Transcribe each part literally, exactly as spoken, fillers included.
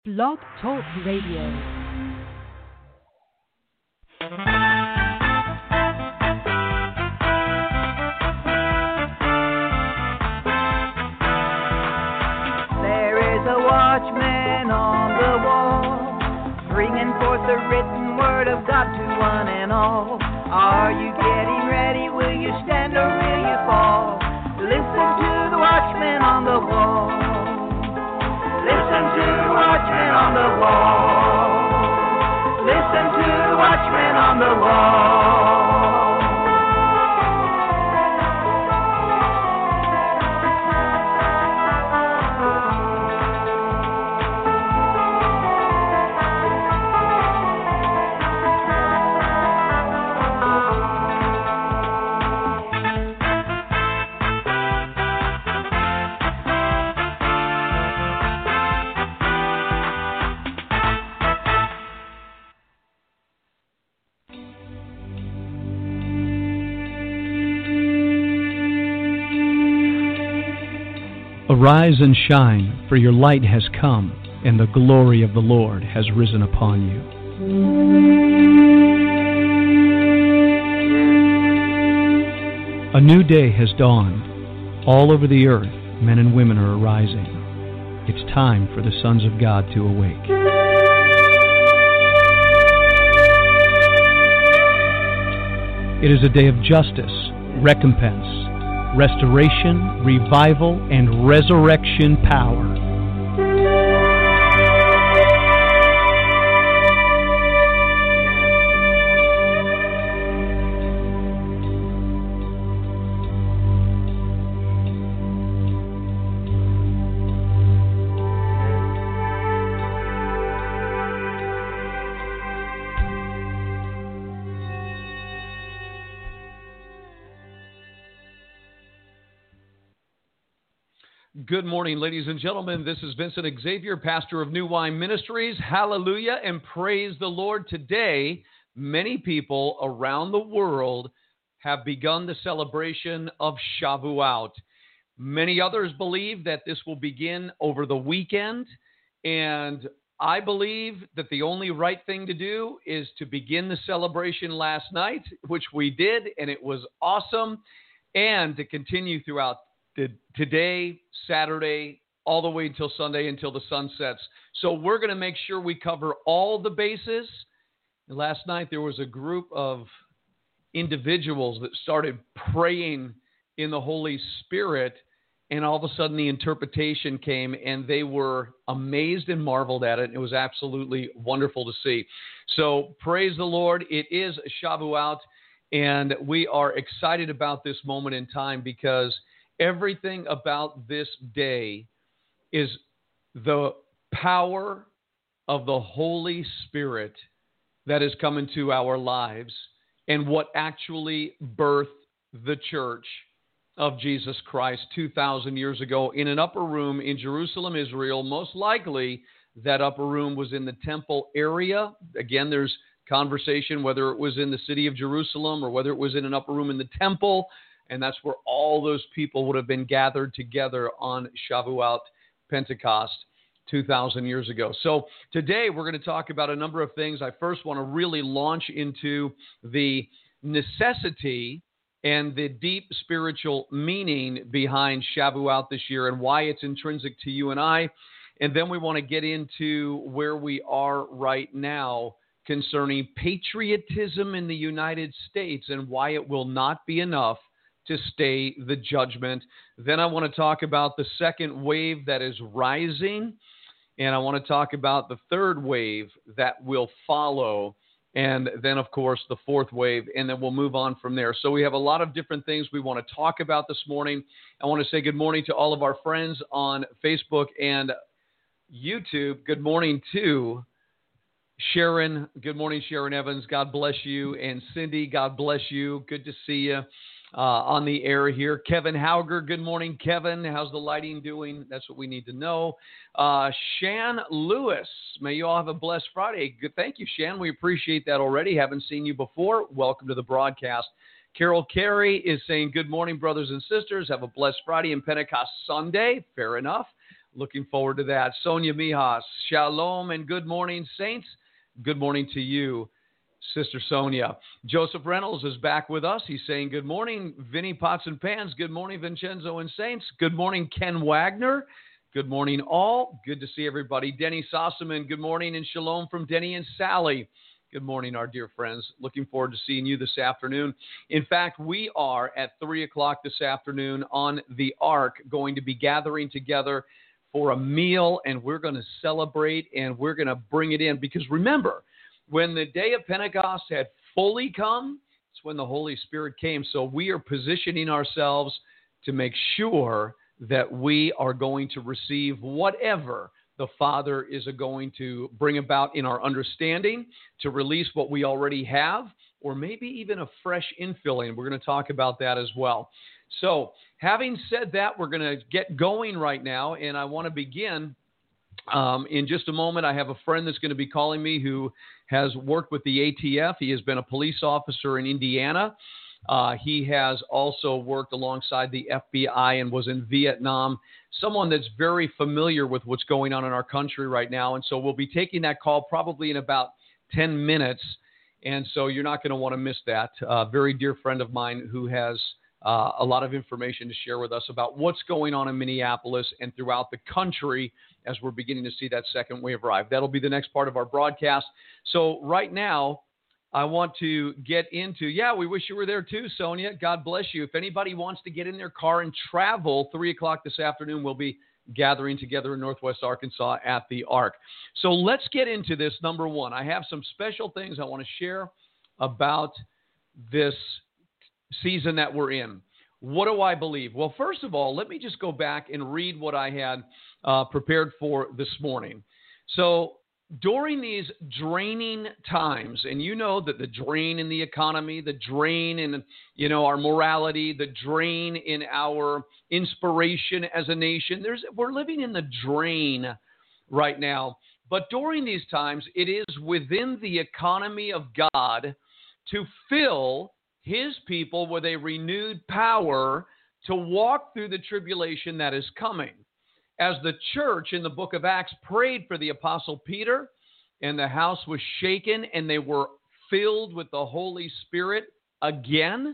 Blog Talk Radio. Watchman on the wall, bringing forth the written word of God to one and all. Are you getting ready? Will you stand or will you fall? Listen to the watchman on the wall. Listen to the watchman on the wall. Listen to the watchman on the wall. Arise and shine, for your light has come, and the glory of the Lord has risen upon you. A new day has dawned. All over the earth, men and women are arising. It's time for the sons of God to awake. It is a day of justice, recompense, restoration, revival, and resurrection power. Good morning, ladies and gentlemen. This is Vincent Xavier, pastor of New Wine Ministries. Hallelujah and praise the Lord. Today, many people around the world have begun the celebration of Shavuot. Many others believe that this will begin over the weekend, and I believe that the only right thing to do is to begin the celebration last night, which we did, and it was awesome, and to continue throughout today, Saturday, all the way until Sunday, until the sun sets. So we're going to make sure we cover all the bases. Last night there was a group of individuals that started praying in the Holy Spirit, and all of a sudden the interpretation came, and they were amazed and marveled at it. It was absolutely wonderful to see. So praise the Lord. It is Shavuot, and we are excited about this moment in time because everything about this day is the power of the Holy Spirit that has come into our lives and what actually birthed the church of Jesus Christ two thousand years ago in an upper room in Jerusalem, Israel. Most likely that upper room was in the temple area. Again, there's conversation whether it was in the city of Jerusalem or whether it was in an upper room in the temple. And that's where all those people would have been gathered together on Shavuot, Pentecost, two thousand years ago. So today we're going to talk about a number of things. I first want to really launch into the necessity and the deep spiritual meaning behind Shavuot this year and why it's intrinsic to you and I. And then we want to get into where we are right now concerning patriotism in the United States and why it will not be enough to stay the judgment. Then I want to talk about the second wave that is rising, and I want to talk about the third wave that will follow, and then, of course, the fourth wave, and then we'll move on from there. So we have a lot of different things we want to talk about this morning. I want to say good morning to all of our friends on Facebook and YouTube. Good morning to Sharon. Good morning, Sharon Evans. God bless you. And Cindy, God bless you. Good to see you. Uh, on the air here. Kevin Hauger, good morning, Kevin. How's the lighting doing? That's what we need to know. Uh, Shan Lewis, may you all have a blessed Friday. Good, thank you, Shan. We appreciate that already. Haven't seen you before. Welcome to the broadcast. Carol Carey is saying, good morning, brothers and sisters. Have a blessed Friday and Pentecost Sunday. Fair enough. Looking forward to that. Sonia Mijas, shalom and good morning, saints. Good morning to you, Sister Sonia. Joseph Reynolds is back with us. He's saying good morning, Vinny Pots and Pans. Good morning, Vincenzo and Saints. Good morning, Ken Wagner. Good morning, all. Good to see everybody. Denny Sossaman, good morning, and shalom from Denny and Sally. Good morning, our dear friends. Looking forward to seeing you this afternoon. In fact, we are at three o'clock this afternoon on the Ark going to be gathering together for a meal, and we're going to celebrate, and we're going to bring it in. Because remember, when the day of Pentecost had fully come, it's when the Holy Spirit came. So we are positioning ourselves to make sure that we are going to receive whatever the Father is going to bring about in our understanding, to release what we already have, or maybe even a fresh infilling. We're going to talk about that as well. So having said that, we're going to get going right now, and I want to begin um, in just a moment. I have a friend that's going to be calling me who has worked with the A T F. He has been a police officer in Indiana. Uh, he has also worked alongside the F B I and was in Vietnam, someone that's very familiar with what's going on in our country right now. And so we'll be taking that call probably in about ten minutes. And so you're not going to want to miss that. A uh, very dear friend of mine who has uh, a lot of information to share with us about what's going on in Minneapolis and throughout the country as we're beginning to see that second wave arrive. That'll be the next part of our broadcast. So right now, I want to get into, yeah, we wish you were there too, Sonia. God bless you. If anybody wants to get in their car and travel, three o'clock this afternoon, we'll be gathering together in Northwest Arkansas at the Ark. So let's get into this. Number one, I have some special things I want to share about this season that we're in. What do I believe? Well, first of all, let me just go back and read what I had uh, prepared for this morning. So during these draining times, and you know that the drain in the economy, the drain in, you know, our morality, the drain in our inspiration as a nation, there's we're living in the drain right now. But during these times, it is within the economy of God to fill his people with a renewed power to walk through the tribulation that is coming. As the church in the book of Acts prayed for the Apostle Peter, and the house was shaken, and they were filled with the Holy Spirit again,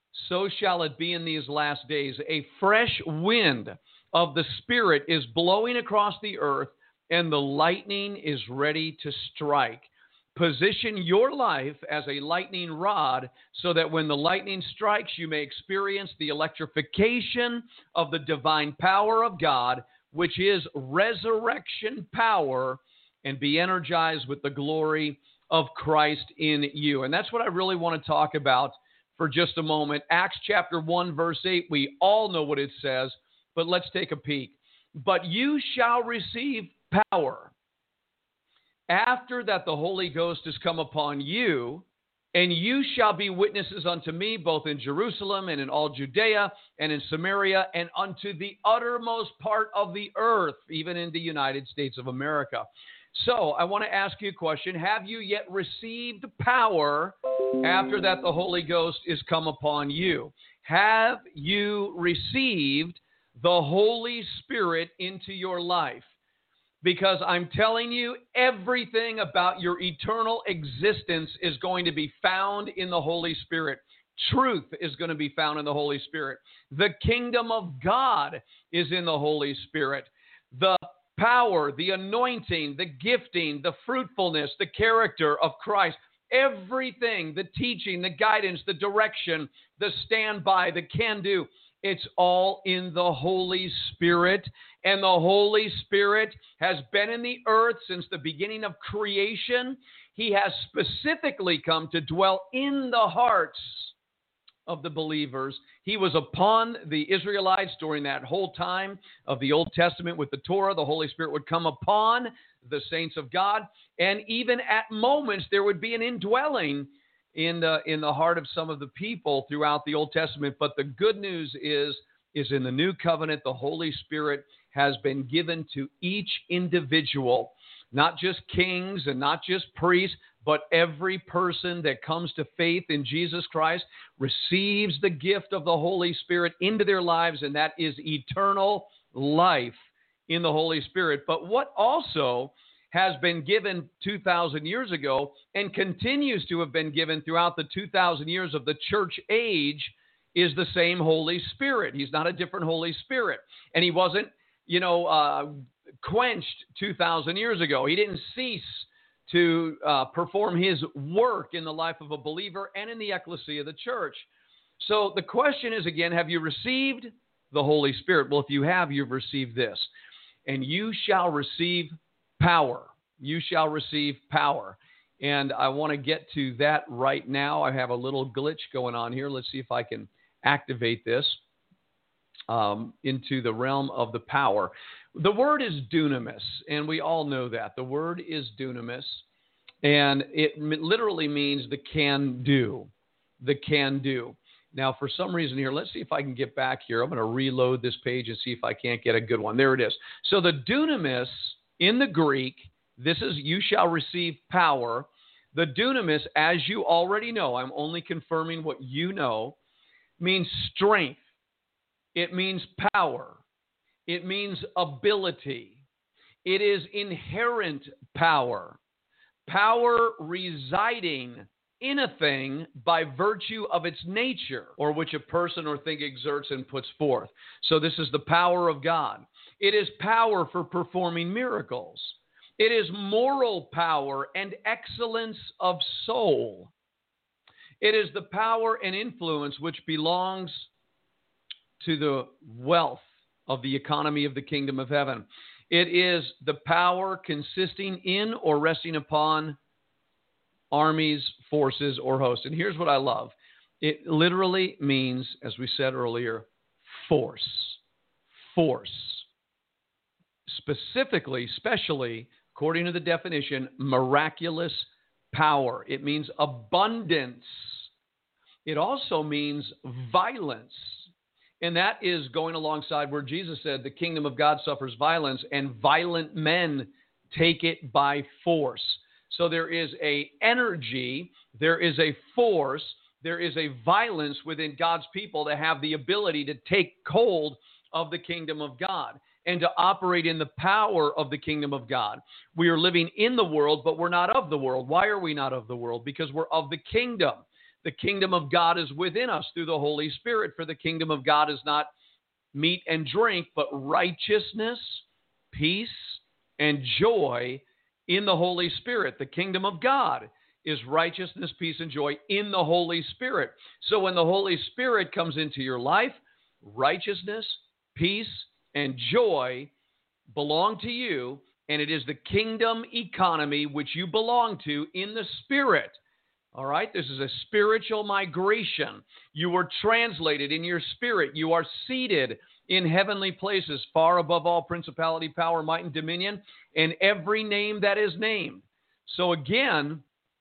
so shall it be in these last days. A fresh wind of the Spirit is blowing across the earth, and the lightning is ready to strike. Position your life as a lightning rod so that when the lightning strikes, you may experience the electrification of the divine power of God, which is resurrection power, and be energized with the glory of Christ in you. And that's what I really want to talk about for just a moment. Acts chapter one, verse eight, we all know what it says, but let's take a peek. But you shall receive power after that the Holy Ghost has come upon you, and you shall be witnesses unto me, both in Jerusalem and in all Judea and in Samaria and unto the uttermost part of the earth, even in the United States of America. So I want to ask you a question. Have you yet received power after that the Holy Ghost is come upon you? Have you received the Holy Spirit into your life? Because I'm telling you, everything about your eternal existence is going to be found in the Holy Spirit. Truth is going to be found in the Holy Spirit. The kingdom of God is in the Holy Spirit. The power, the anointing, the gifting, the fruitfulness, the character of Christ, everything, the teaching, the guidance, the direction, the standby, the can-do, it's all in the Holy Spirit. And the Holy Spirit has been in the earth since the beginning of creation. He has specifically come to dwell in the hearts of the believers. He was upon the Israelites during that whole time of the Old Testament with the Torah. The Holy Spirit would come upon the saints of God. And even at moments, there would be an indwelling in the, in the heart of some of the people throughout the Old Testament. But the good news is, is in the new covenant, the Holy Spirit has been given to each individual, not just kings and not just priests, but every person that comes to faith in Jesus Christ receives the gift of the Holy Spirit into their lives, and that is eternal life in the Holy Spirit. But what also has been given two thousand years ago and continues to have been given throughout the two thousand years of the church age is the same Holy Spirit. He's not a different Holy Spirit. And he wasn't, you know, uh, quenched two thousand years ago. He didn't cease to uh, perform his work in the life of a believer and in the ecclesia of the church. So the question is, again, have you received the Holy Spirit? Well, if you have, you've received this. And you shall receive power. You shall receive power. And I want to get to that right now. I have a little glitch going on here. Let's see if I can activate this um, into the realm of the power. The word is dunamis, and we all know that. The word is dunamis, and it literally means the can do, the can do. Now, for some reason here, let's see if I can get back here. I'm going to reload this page and see if I can't get a good one. There it is. So the dunamis in the Greek, this is you shall receive power. The dunamis, as you already know, I'm only confirming what you know, means strength. It means power. It means ability. It is inherent power. Power residing in a thing by virtue of its nature, or which a person or thing exerts and puts forth. So this is the power of God. It is power for performing miracles. It is moral power and excellence of soul. It is the power and influence which belongs to the wealth of the economy of the kingdom of heaven. It is the power consisting in or resting upon armies, forces, or hosts. And here's what I love. It literally means, as we said earlier, force. Force. Specifically, especially, according to the definition, miraculous power. It means abundance. It also means violence. And that is going alongside where Jesus said the kingdom of God suffers violence and violent men take it by force. So there is a energy, there is a force, there is a violence within God's people to have the ability to take hold of the kingdom of God and to operate in the power of the kingdom of God. We are living in the world, but we're not of the world. Why are we not of the world? Because we're of the kingdom. The kingdom of God is within us through the Holy Spirit, for the kingdom of God is not meat and drink, but righteousness, peace, and joy in the Holy Spirit. The kingdom of God is righteousness, peace, and joy in the Holy Spirit. So when the Holy Spirit comes into your life, righteousness, peace, and joy belong to you, and it is the kingdom economy which you belong to in the Spirit. All right, this is a spiritual migration. You were translated in your spirit. You are seated in heavenly places, far above all principality, power, might, and dominion, and every name that is named. So again,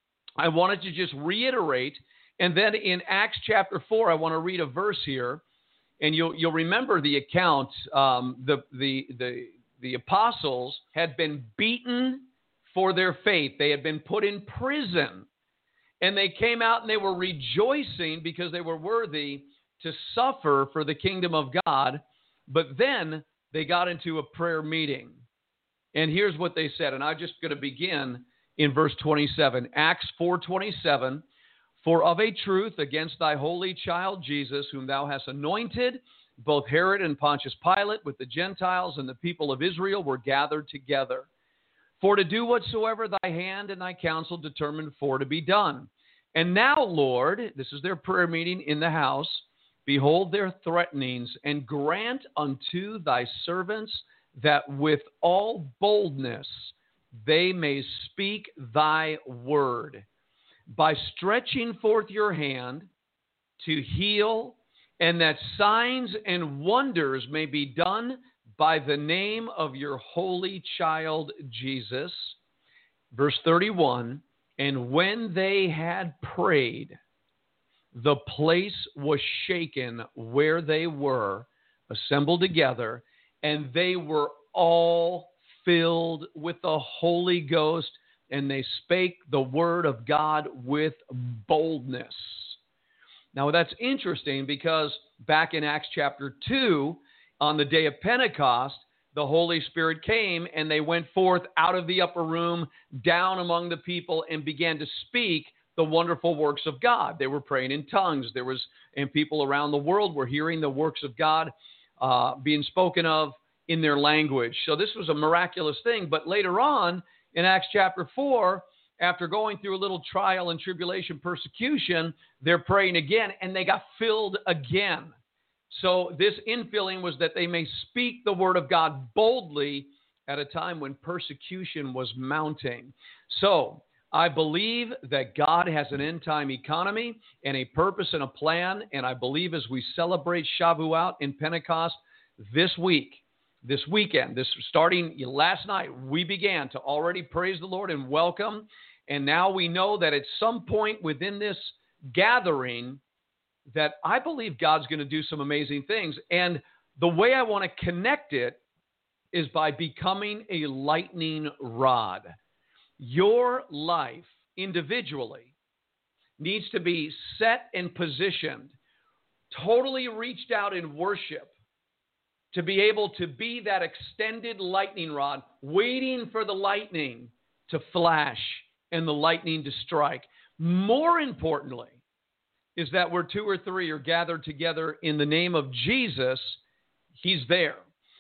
I wanted to just reiterate, and then in Acts chapter four, I want to read a verse here, and you'll you'll remember the account. Um, the the the the apostles had been beaten for their faith. They had been put in prison. And they came out and they were rejoicing because they were worthy to suffer for the kingdom of God. But then they got into a prayer meeting. And here's what they said. And I'm just going to begin in verse twenty-seven. Acts four twenty-seven. For of a truth against thy holy child Jesus, whom thou hast anointed, both Herod and Pontius Pilate with the Gentiles and the people of Israel were gathered together. For to do whatsoever thy hand and thy counsel determined for to be done. And now, Lord, this is their prayer meeting in the house, behold their threatenings, and grant unto thy servants that with all boldness they may speak thy word, by stretching forth your hand to heal, and that signs and wonders may be done by the name of your holy child Jesus. Verse thirty-one, and when they had prayed, the place was shaken where they were assembled together, and they were all filled with the Holy Ghost, and they spake the word of God with boldness. Now that's interesting because back in Acts chapter two, on the day of Pentecost, the Holy Spirit came and they went forth out of the upper room, down among the people, and began to speak the wonderful works of God. They were praying in tongues. There was, and people around the world were hearing the works of God uh, being spoken of in their language. So this was a miraculous thing. But later on in Acts chapter four, after going through a little trial and tribulation, persecution, they're praying again, and they got filled again. So this infilling was that they may speak the word of God boldly at a time when persecution was mounting. So I believe that God has an end-time economy and a purpose and a plan, and I believe as we celebrate Shavuot and Pentecost this week, this weekend, this starting last night, we began to already praise the Lord and welcome, and now we know that at some point within this gathering that I believe God's going to do some amazing things, and the way I want to connect it is by becoming a lightning rod. Your life individually needs to be set and positioned, totally reached out in worship to be able to be that extended lightning rod, waiting for the lightning to flash and the lightning to strike. More importantly is that where two or three are gathered together in the name of Jesus, he's there.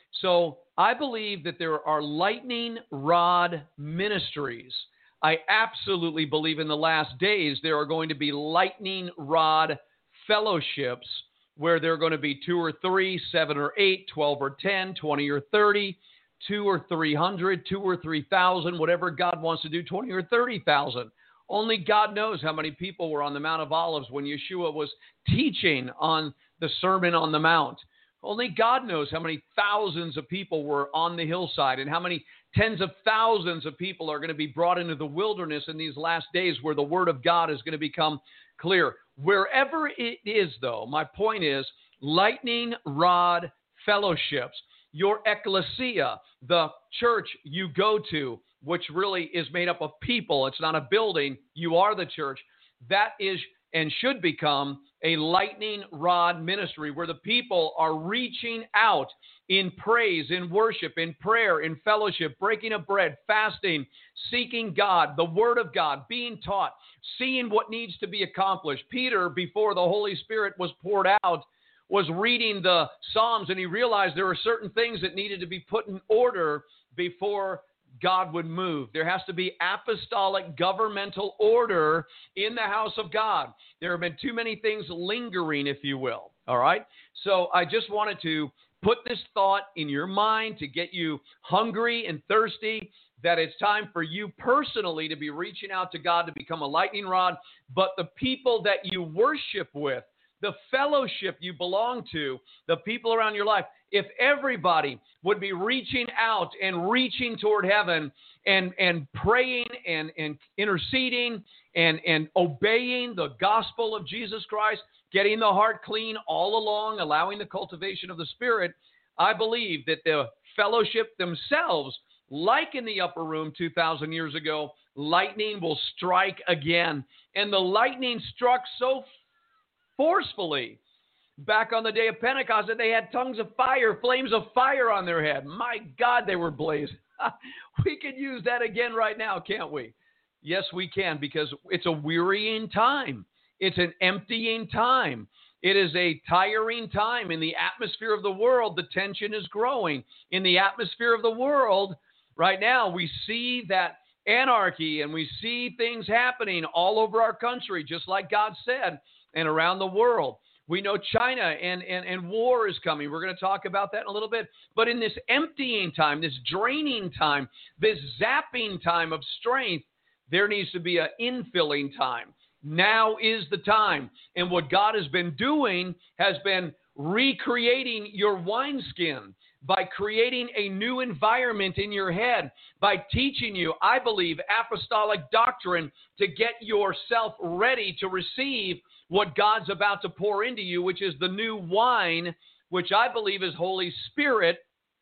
So I believe that there are lightning rod ministries. I absolutely believe in the last days there are going to be lightning rod fellowships where there are going to be two or three, seven or eight, twelve or ten, twenty or thirty, two or three hundred, two or three thousand, whatever God wants to do, twenty or thirty thousand. Only God knows how many people were on the Mount of Olives when Yeshua was teaching on the Sermon on the Mount. Only God knows how many thousands of people were on the hillside and how many tens of thousands of people are going to be brought into the wilderness in these last days where the word of God is going to become clear. Wherever it is, though, my point is lightning rod fellowships, your ecclesia, the church you go to, which really is made up of people. It's not a building. You are the church. That is and should become a lightning rod ministry where the people are reaching out in praise, in worship, in prayer, in fellowship, breaking of bread, fasting, seeking God, the word of God, being taught, seeing what needs to be accomplished. Peter, before the Holy Spirit was poured out, was reading the Psalms, and he realized there were certain things that needed to be put in order before God would move. There has to be apostolic governmental order in the house of God. There have been too many things lingering, if you will. All right? So I just wanted to put this thought in your mind to get you hungry and thirsty that it's time for you personally to be reaching out to God to become a lightning rod, but the people that you worship with, the fellowship you belong to, the people around your life, if everybody would be reaching out and reaching toward heaven and, and praying and, and interceding and, and obeying the gospel of Jesus Christ, getting the heart clean all along, allowing the cultivation of the Spirit, I believe that the fellowship themselves, like in the upper room two thousand years ago, lightning will strike again. And the lightning struck so forcefully back on the day of Pentecost that they had tongues of fire, flames of fire on their head. My God, they were blazing. We could use that again right now, can't we? Yes, we can, because it's a wearying time. It's an emptying time. It is a tiring time. In the atmosphere of the world, the tension is growing. In the atmosphere of the world, right now, we see that anarchy and we see things happening all over our country, just like God said, and around the world. We know China and, and, and war is coming. We're going to talk about that in a little bit. But in this emptying time, this draining time, this zapping time of strength, there needs to be an infilling time. Now is the time. And what God has been doing has been recreating your wineskin by creating a new environment in your head, by teaching you, I believe, apostolic doctrine to get yourself ready to receive what God's about to pour into you, which is the new wine, which I believe is Holy Spirit,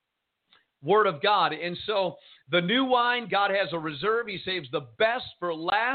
Word of God. And so the new wine, God has a reserve. He saves the best for last.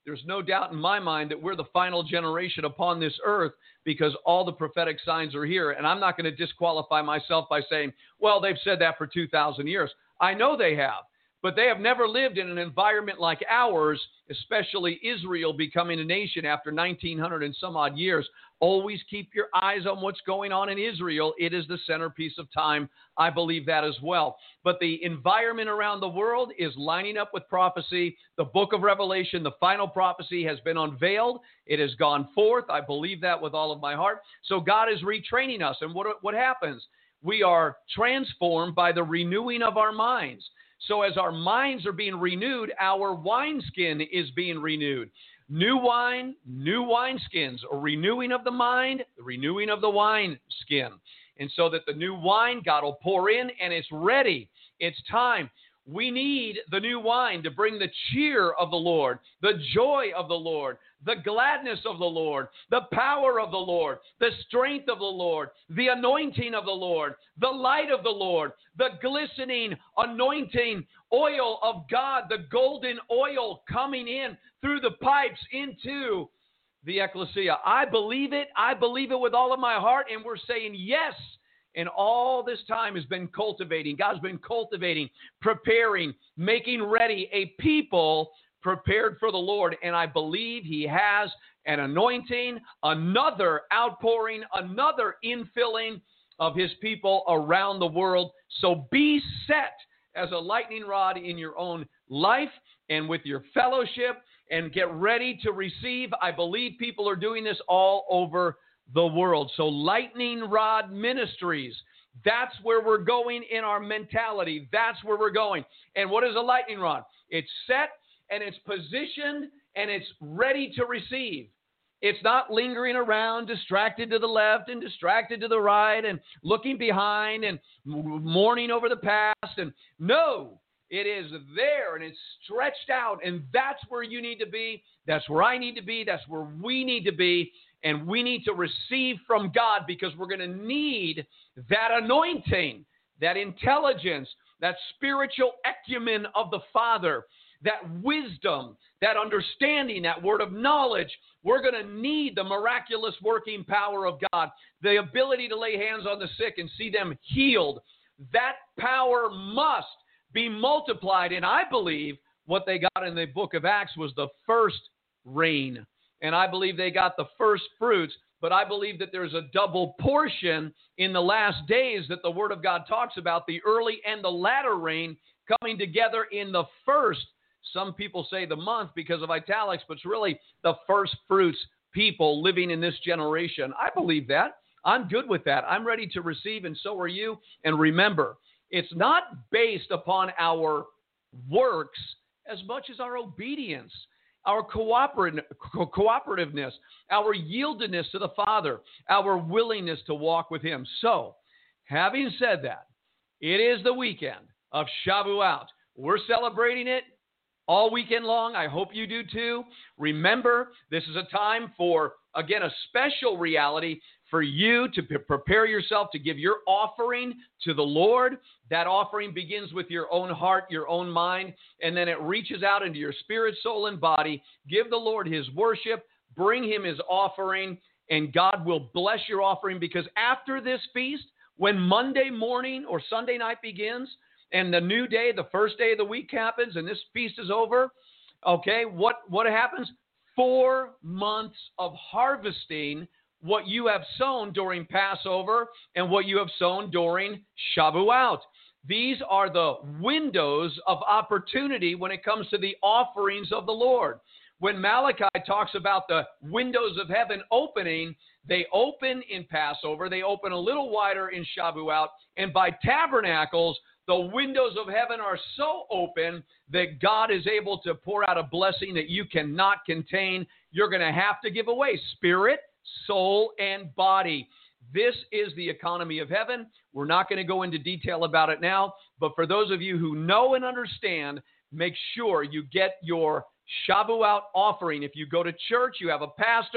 there's no doubt in my mind that we're the final generation upon this earth because all the prophetic signs are here. And I'm not going to disqualify myself by saying, well, they've said that for two thousand years. I know they have, but they have never lived in an environment like ours, especially Israel becoming a nation after nineteen hundred and some odd years. Always keep your eyes on what's going on in Israel. It is the centerpiece of time. I believe that as well. But the environment around the world is lining up with prophecy. The book of Revelation, the final prophecy, has been unveiled. It has gone forth. I believe that with all of my heart. So God is retraining us. And what, what happens? We are transformed by the renewing of our minds. So as our minds are being renewed, our wineskin is being renewed. New wine, new wineskins, a renewing of the mind, the renewing of the wineskin. And so that the new wine, God will pour in, and it's ready. It's time. We need the new wine to bring the cheer of the Lord, the joy of the Lord, the gladness of the Lord, the power of the Lord, the strength of the Lord, the anointing of the Lord, the light of the Lord, the glistening anointing oil of God, the golden oil coming in through the pipes into the ecclesia. I believe it. I believe it with all of my heart, and we're saying yes. And all this time has been cultivating. God's been cultivating, preparing, making ready a people prepared for the Lord. And I believe he has an anointing, another outpouring, another infilling of his people around the world. So be set as a lightning rod in your own life and with your fellowship, and get ready to receive. I believe people are doing this all over the world. So Lightning Rod Ministries, that's where we're going in our mentality. That's where we're going. And what is a lightning rod? It's set and it's positioned and it's ready to receive. It's not lingering around, distracted to the left and distracted to the right and looking behind and mourning over the past. And no, it is there and it's stretched out, and that's where you need to be. That's where I need to be. That's where we need to be. And we need to receive from God, because we're going to need that anointing, that intelligence, that spiritual acumen of the Father, that wisdom, that understanding, that word of knowledge. We're going to need the miraculous working power of God, the ability to lay hands on the sick and see them healed. That power must be multiplied. And I believe what they got in the book of Acts was the first rain. And I believe they got the first fruits, but I believe that there's a double portion in the last days that the Word of God talks about, the early and the latter rain coming together in the first. Some people say the month because of italics, but it's really the first fruits people living in this generation. I believe that. I'm good with that. I'm ready to receive, and so are you. And remember, it's not based upon our works as much as our obedience, our cooperat- co- cooperativeness, our yieldedness to the Father, our willingness to walk with him. So, having said that, it is the weekend of Shavuot. We're celebrating it all weekend long. I hope you do too. Remember, this is a time for, again, a special reality for you to p- prepare yourself to give your offering to the Lord. That offering begins with your own heart, your own mind, and then it reaches out into your spirit, soul, and body. Give the Lord his worship, bring him his offering, and God will bless your offering, because after this feast, when Monday morning or Sunday night begins, and the new day, the first day of the week happens, and this feast is over, okay, what, what happens? Four months of harvesting what you have sown during Passover and what you have sown during Shavuot. These are the windows of opportunity when it comes to the offerings of the Lord. When Malachi talks about the windows of heaven opening, they open in Passover, they open a little wider in Shavuot, and by tabernacles, the windows of heaven are so open that God is able to pour out a blessing that you cannot contain. You're going to have to give away spirit, soul, and body. This is the economy of heaven. We're not going to go into detail about it now, but for those of you who know and understand, make sure you get your Shavuot offering. If you go to church, you have a pastor,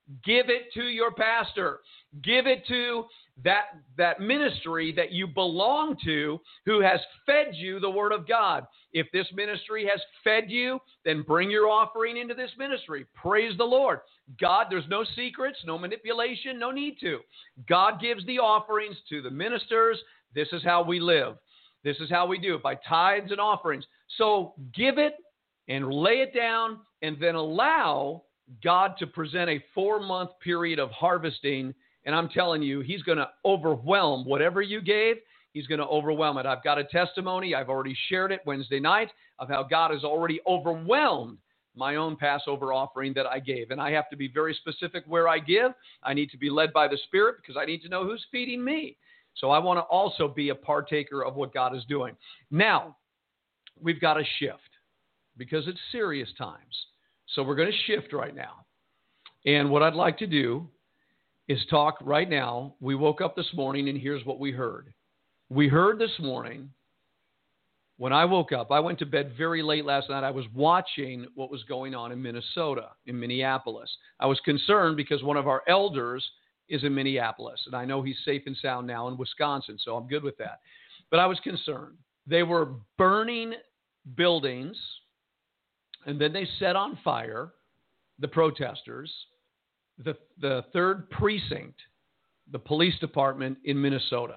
Give it to your pastor. Give it to that, that ministry that you belong to who has fed you the Word of God. If this ministry has fed you, then bring your offering into this ministry. Praise the Lord. God, there's no secrets, no manipulation, no need to. God gives the offerings to the ministers. This is how we live. This is how we do it, by tithes and offerings. So give it and lay it down, and then allow God to present a four-month period of harvesting. And I'm telling you, he's going to overwhelm whatever you gave. He's going to overwhelm it. I've got a testimony. I've already shared it Wednesday night of how God has already overwhelmed my own Passover offering that I gave. And I have to be very specific where I give. I need to be led by the Spirit because I need to know who's feeding me. So I want to also be a partaker of what God is doing. Now, we've got to shift because it's serious times. So we're going to shift right now. And what I'd like to do is talk right now. We woke up this morning and here's what we heard. We heard this morning, when I woke up, I went to bed very late last night. I was watching what was going on in Minnesota, in Minneapolis. I was concerned because one of our elders is in Minneapolis, and I know he's safe and sound now in Wisconsin, so I'm good with that. But I was concerned. They were burning buildings, and then they set on fire, the protesters, the, the third precinct, the police department in Minnesota.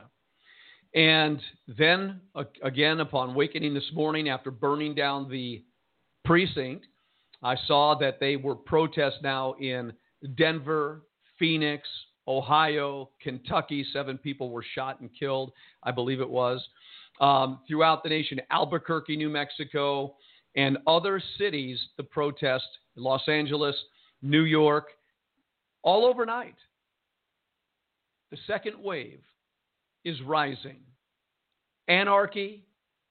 And then, uh, again, upon awakening this morning after burning down the precinct, I saw that they were protests now in Denver, Phoenix, Ohio, Kentucky. Seven people were shot and killed, I believe it was. Um, throughout the nation, Albuquerque, New Mexico, and other cities, the protest, Los Angeles, New York, all overnight. The second wave is rising. Anarchy,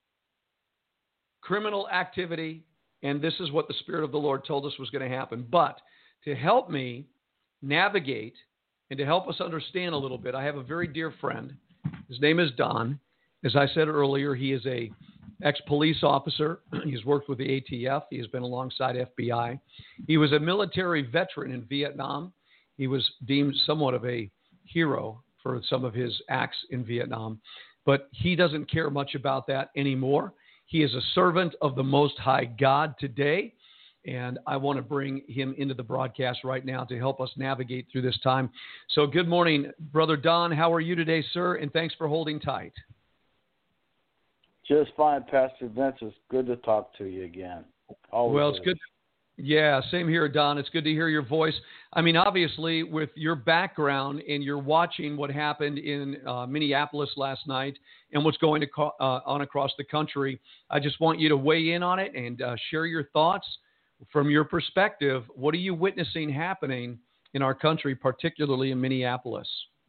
criminal activity, and this is what the Spirit of the Lord told us was going to happen. But to help me navigate and to help us understand a little bit, I have a very dear friend. His name is Don. As I said earlier, he is a ex-police officer. He's worked with the A T F. He has been alongside F B I. He was a military veteran in Vietnam. He was deemed somewhat of a hero for some of his acts in Vietnam, but he doesn't care much about that anymore. He is a servant of the Most High God today, and I want to bring him into the broadcast right now to help us navigate through this time. So good morning, Brother Don. How are you today, sir? And thanks for holding tight. Just fine, Pastor Vince. It's good to talk to you again. Always well, it's is. good. Yeah, same here, Don. It's good to hear your voice. I mean, obviously, with your background and you're watching what happened in uh, Minneapolis last night and what's going to co- uh, on across the country, I just want you to weigh in on it and uh, share your thoughts from your perspective. What are you witnessing happening in our country, particularly in Minneapolis?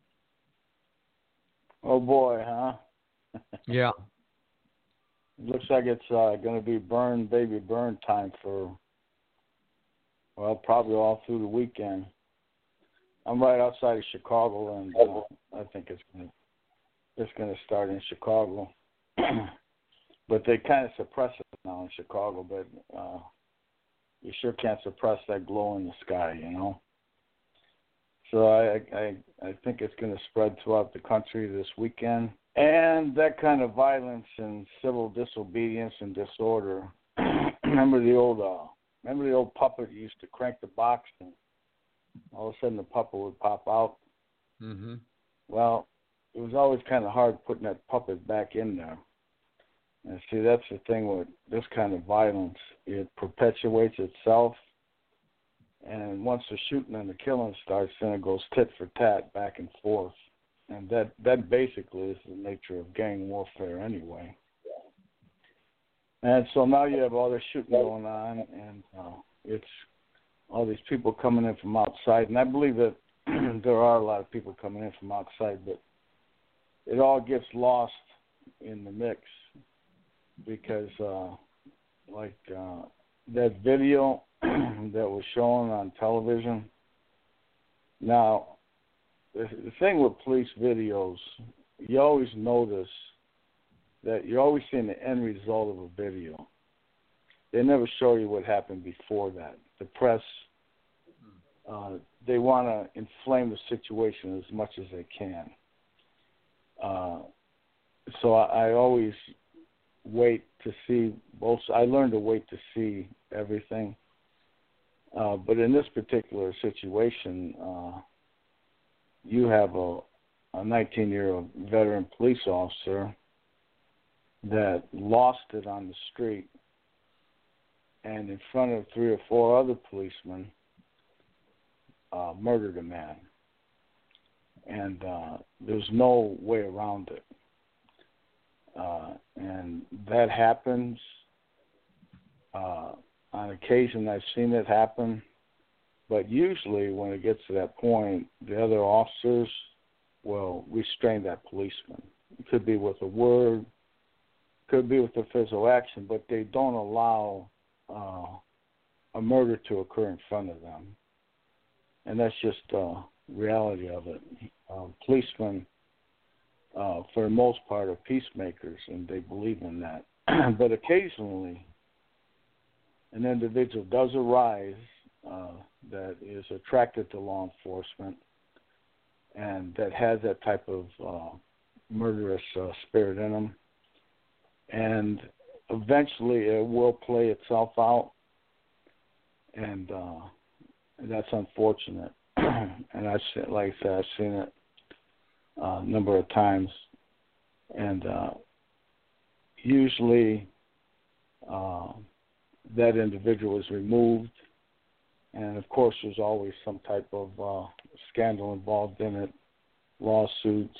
Oh, boy, huh? Yeah. Looks like it's uh, going to be burn, baby, burn time for, well, probably all through the weekend. I'm right outside of Chicago, and uh, I think it's going to it's going to start in Chicago. But they kind of suppress it now in Chicago, but uh, you sure can't suppress that glow in the sky, you know. So I I, I think it's going to spread throughout the country this weekend. And that kind of violence and civil disobedience and disorder. remember the old, uh, remember the old puppet you used to crank the box and all of a sudden the puppet would pop out. Mm-hmm. Well, it was always kind of hard putting that puppet back in there. And see, that's the thing with this kind of violence. It perpetuates itself. And once the shooting and the killing starts, then it goes tit for tat, back and forth. And that, that basically is the nature of gang warfare anyway. And so now you have all this shooting going on, and uh, it's all these people coming in from outside. And I believe that there are a lot of people coming in from outside, but it all gets lost in the mix because, uh, like, uh, that video that was shown on television, now, the thing with police videos, you always notice that you're always seeing the end result of a video. They never show you what happened before that. The press uh, they want to inflame the situation as much as they can. Uh, so I, I always wait to see both. I learned to wait to see everything. Uh, but in this particular situation, uh, you have a, a nineteen-year-old veteran police officer that lost it on the street, and in front of three or four other policemen, uh, murdered a man. And uh, there's no way around it. Uh, and that happens. Uh, on occasion, I've seen it happen. But usually when it gets to that point, the other officers will restrain that policeman. It could be with a word, could be with a physical action, but they don't allow uh, a murder to occur in front of them. And that's just the uh, reality of it. Uh, policemen, uh, for the most part, are peacemakers, and they believe in that. But occasionally, an individual does arise uh, that is attracted to law enforcement and that has that type of uh, murderous uh, spirit in them. And eventually it will play itself out, and uh, that's unfortunate. And I've seen, like I said, I've seen it uh, a number of times. And uh, usually uh, that individual is removed. And, of course, there's always some type of uh, scandal involved in it, lawsuits,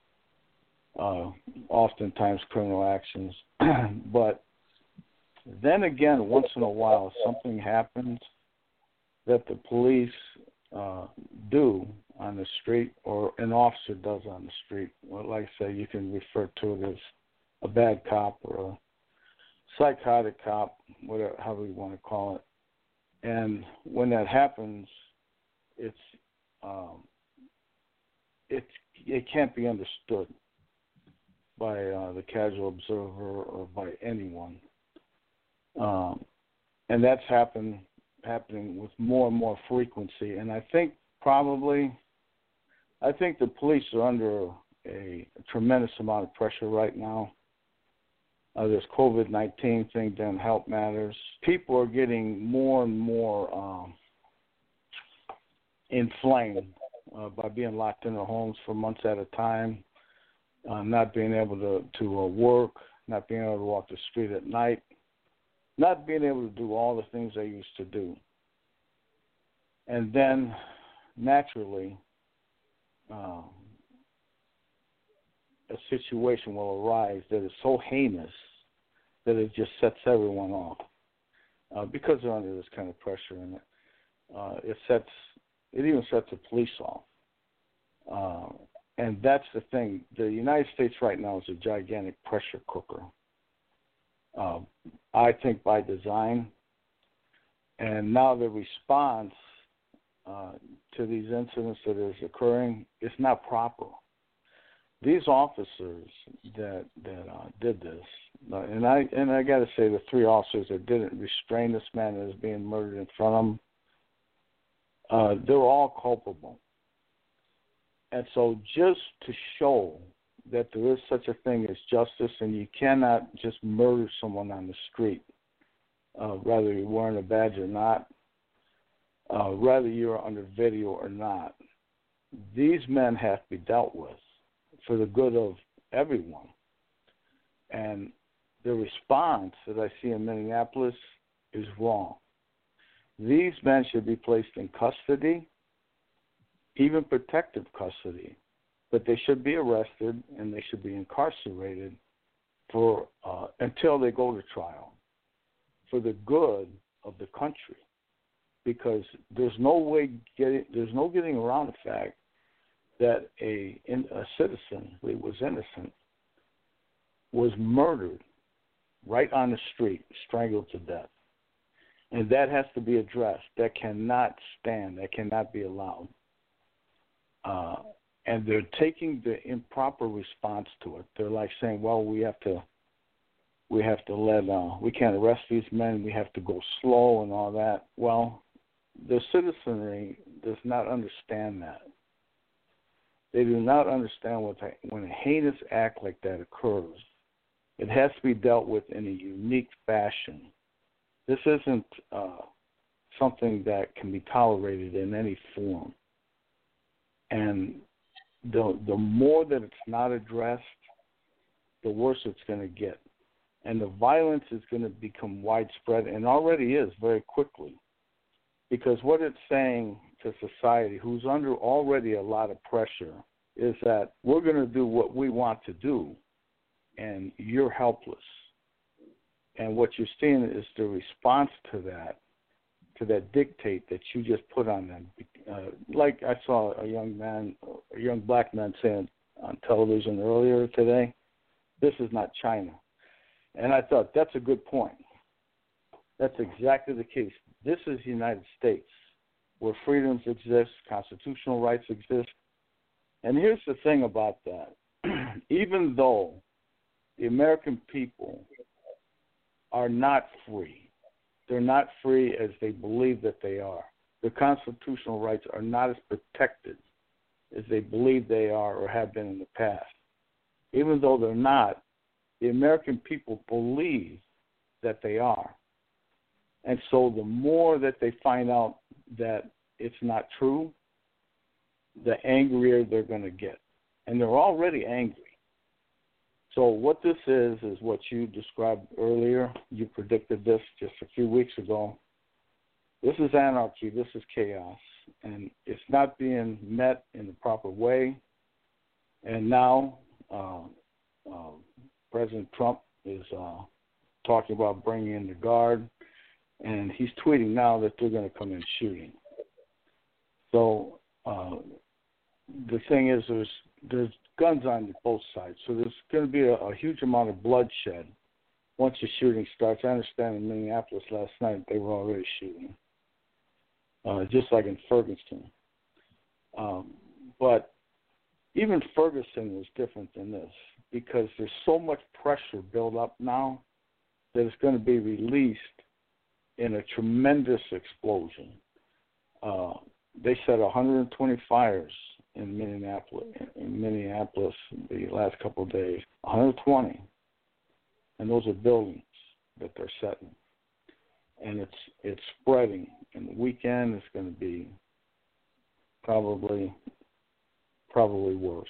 uh, oftentimes criminal actions. But then again, once in a while, something happens that the police uh, do on the street, or an officer does on the street. Well, like I say, you can refer to it as a bad cop or a psychotic cop, whatever, however you want to call it. And when that happens, it's um, it's it can't be understood by uh, the casual observer or by anyone. Um, and that's happen, happening with more and more frequency. And I think probably, I think the police are under a, a tremendous amount of pressure right now. Uh, this COVID nineteen thing doesn't help matters. People are getting more and more um, inflamed uh, by being locked in their homes for months at a time, uh, not being able to, to uh, work, not being able to walk the street at night, not being able to do all the things they used to do. And then, naturally, uh, a situation will arise that is so heinous that it just sets everyone off uh, because they're under this kind of pressure, and it, uh, it sets it even sets the police off. Uh, and that's the thing. The United States right now is a gigantic pressure cooker. Uh, I think by design, and now the response uh, to these incidents that is occurring is not proper. These officers that that uh, did this, uh, and I and I got to say, the three officers that didn't restrain this man that is being murdered in front of them, uh, they're all culpable. And so, just to show that there is such a thing as justice, and you cannot just murder someone on the street, uh, whether you're wearing a badge or not, uh, whether you're under video or not, these men have to be dealt with for the good of everyone. And the response that I see in Minneapolis is wrong. These men should be placed in custody, even protective custody, but they should be arrested and they should be incarcerated for uh, until they go to trial for the good of the country. Because there's no way getting there's no getting around the fact that a, a citizen who was innocent was murdered right on the street, strangled to death. And that has to be addressed. That cannot stand. That cannot be allowed. Uh, and they're taking the improper response to it. They're like saying, well, we have to we have to let, uh, we can't arrest these men. We have to go slow and all that. Well, the citizenry does not understand that. They do not understand what they, when a heinous act like that occurs, it has to be dealt with in a unique fashion. This isn't uh, something that can be tolerated in any form. And the the more that it's not addressed, the worse it's going to get. And the violence is going to become widespread, and already is very quickly. Because what it's saying to society, who's under already a lot of pressure, is that we're going to do what we want to do, and you're helpless. And what you're seeing is the response to that, to that dictate that you just put on them. Uh, like I saw a young man, a young black man saying on television earlier today, this is not China. And I thought, that's a good point. That's exactly the case. This is the United States, where freedoms exist, constitutional rights exist. And here's the thing about that. Even though the American people are not free, they're not free as they believe that they are. Their constitutional rights are not as protected as they believe they are or have been in the past. Even though they're not, the American people believe that they are. And so the more that they find out that it's not true, the angrier they're going to get. And they're already angry. So what this is, is what you described earlier. You predicted this just a few weeks ago. This is anarchy. This is chaos. And it's not being met in the proper way. And now uh, uh, President Trump is uh, talking about bringing in the Guard. And he's tweeting now that they're going to come in shooting. So uh, the thing is, there's there's guns on both sides. So there's going to be a, a huge amount of bloodshed once the shooting starts. I understand in Minneapolis last night they were already shooting, uh, just like in Ferguson. Um, but even Ferguson was different than this because there's so much pressure built up now that it's going to be released in a tremendous explosion. Uh, they said one hundred twenty fires in Minneapolis, in Minneapolis the last couple of days. one hundred twenty, and those are buildings that they're setting, and it's it's spreading. And the weekend is going to be probably probably worse.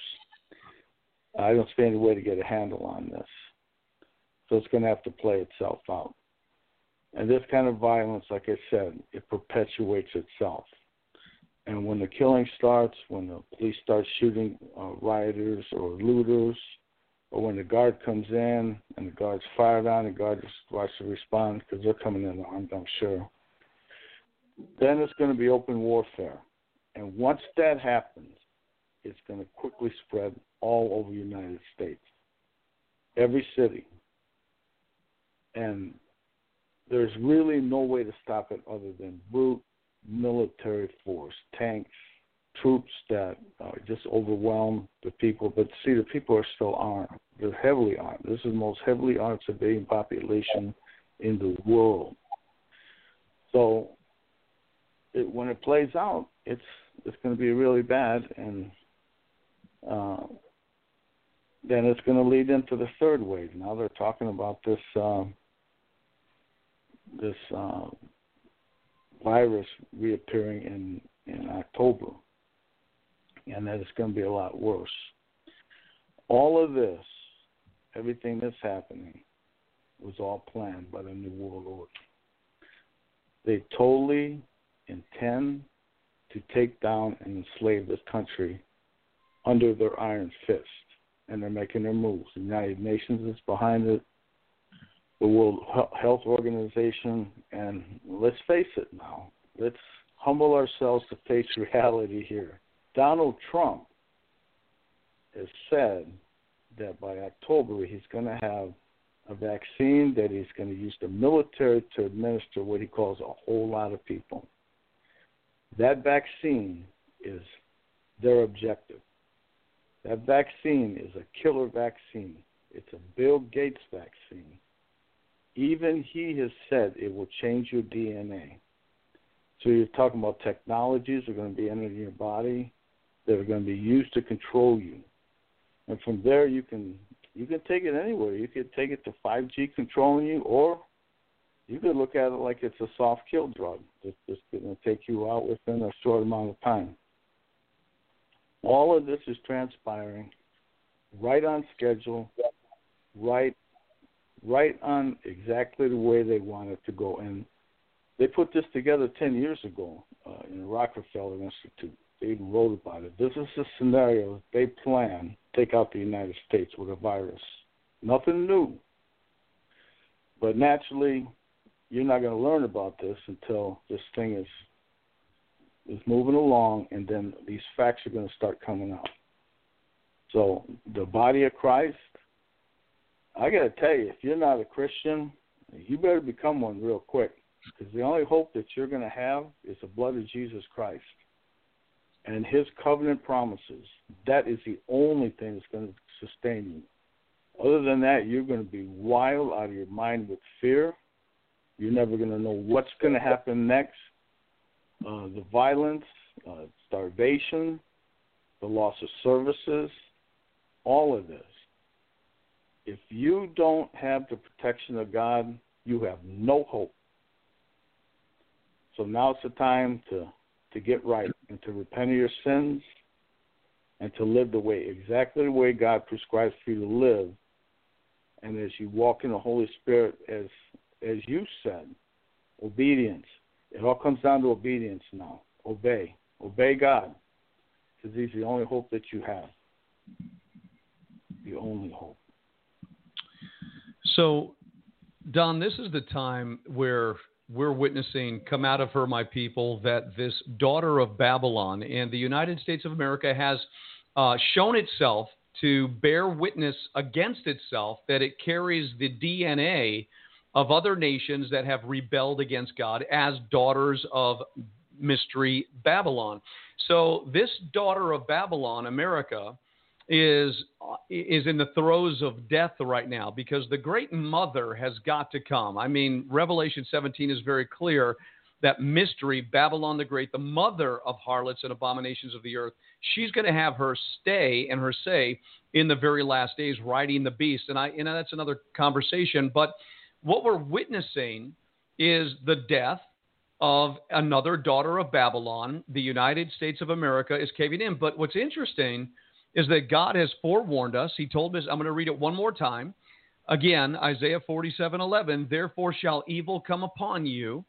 I don't see any way to get a handle on this, so it's going to have to play itself out. And this kind of violence, like I said, it perpetuates itself. And when the killing starts, when the police start shooting uh, rioters or looters, or when the Guard comes in and the Guard's fired on, the Guard just wants to respond because they're coming in armed, I'm sure, then it's going to be open warfare. And once that happens, it's going to quickly spread all over the United States, every city. And there's really no way to stop it other than brute military force, tanks, troops that uh, just overwhelm the people. But see, the people are still armed. They're heavily armed. This is the most heavily armed civilian population in the world. So it, when it plays out, it's it's going to be really bad, and uh, then it's going to lead into the third wave. Now they're talking about this. Uh, this uh, virus reappearing in, in October, and that it's going to be a lot worse. All of this, everything that's happening, was all planned by the New World Order. They totally intend to take down and enslave this country under their iron fist, and they're making their moves. The United Nations is behind it, the World Health Organization, and let's face it now, let's humble ourselves to face reality here. Donald Trump has said that by October he's going to have a vaccine that he's going to use the military to administer what he calls a whole lot of people. That vaccine is their objective. That vaccine is a killer vaccine. It's a Bill Gates vaccine. Even he has said it will change your D N A. So you're talking about technologies that are going to be entering your body that are going to be used to control you. And from there, you can you can take it anywhere. You could take it to five G controlling you, or you could look at it like it's a soft kill drug. It's just going to take you out within a short amount of time. All of this is transpiring right on schedule, right, right on exactly the way they want it to go. And they put this together ten years ago uh, in the Rockefeller Institute. They even wrote about it. This is a scenario they plan to take out the United States with a virus. Nothing new. But naturally, you're not going to learn about this until this thing is is moving along, and then these facts are going to start coming out. So the body of Christ, I got to tell you, if you're not a Christian, you better become one real quick, because the only hope that you're going to have is the blood of Jesus Christ and his covenant promises. That is the only thing that's going to sustain you. Other than that, you're going to be wild out of your mind with fear. You're never going to know what's going to happen next. Uh, the violence, uh, starvation, the loss of services, all of this. If you don't have the protection of God, you have no hope. So now's the time to, to get right and to repent of your sins and to live the way, exactly the way God prescribes for you to live. And as you walk in the Holy Spirit, as as you said, obedience. It all comes down to obedience now. Obey. Obey God, because he's the only hope that you have. The only hope. So, Don, this is the time where we're witnessing, come out of her, my people, that this daughter of Babylon and the United States of America has uh, shown itself to bear witness against itself, that it carries the D N A of other nations that have rebelled against God as daughters of Mystery Babylon. So this daughter of Babylon, America, is is in the throes of death right now, because the great mother has got to come. I mean, Revelation seventeen is very clear that Mystery Babylon the Great, the mother of harlots and abominations of the earth, she's going to have her stay and her say in the very last days, riding the beast. And I, you know, that's another conversation. But what we're witnessing is the death of another daughter of Babylon. The United States of America is caving in. But what's interesting is that God has forewarned us. He told us, I'm going to read it one more time. Again, Isaiah forty-seven eleven, therefore shall evil come upon you.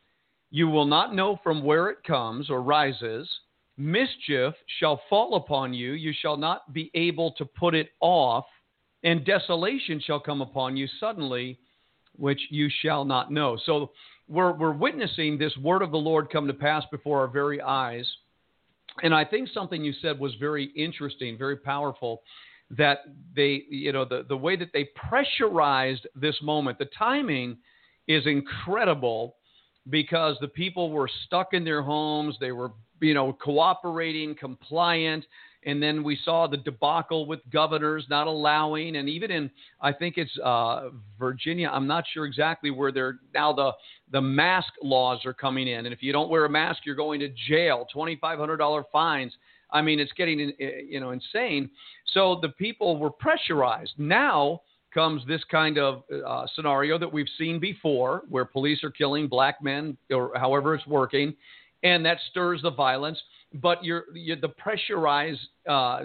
You will not know from where it comes or rises. Mischief shall fall upon you. You shall not be able to put it off. And desolation shall come upon you suddenly, which you shall not know. So we're we're witnessing this word of the Lord come to pass before our very eyes. And I think something you said was very interesting, very powerful, that they, you know, the, the way that they pressurized this moment, the timing is incredible, because the people were stuck in their homes. They were, you know, cooperating, compliant. And then we saw the debacle with governors not allowing, and even in, I think it's uh, Virginia, I'm not sure exactly where they're now, the, the mask laws are coming in. And if you don't wear a mask, you're going to jail, twenty-five hundred dollars fines. I mean, it's getting, you know, insane. So the people were pressurized. Now comes this kind of uh, scenario that we've seen before, where police are killing black men, or however it's working, and that stirs the violence. But you're, you're, the pressurized uh,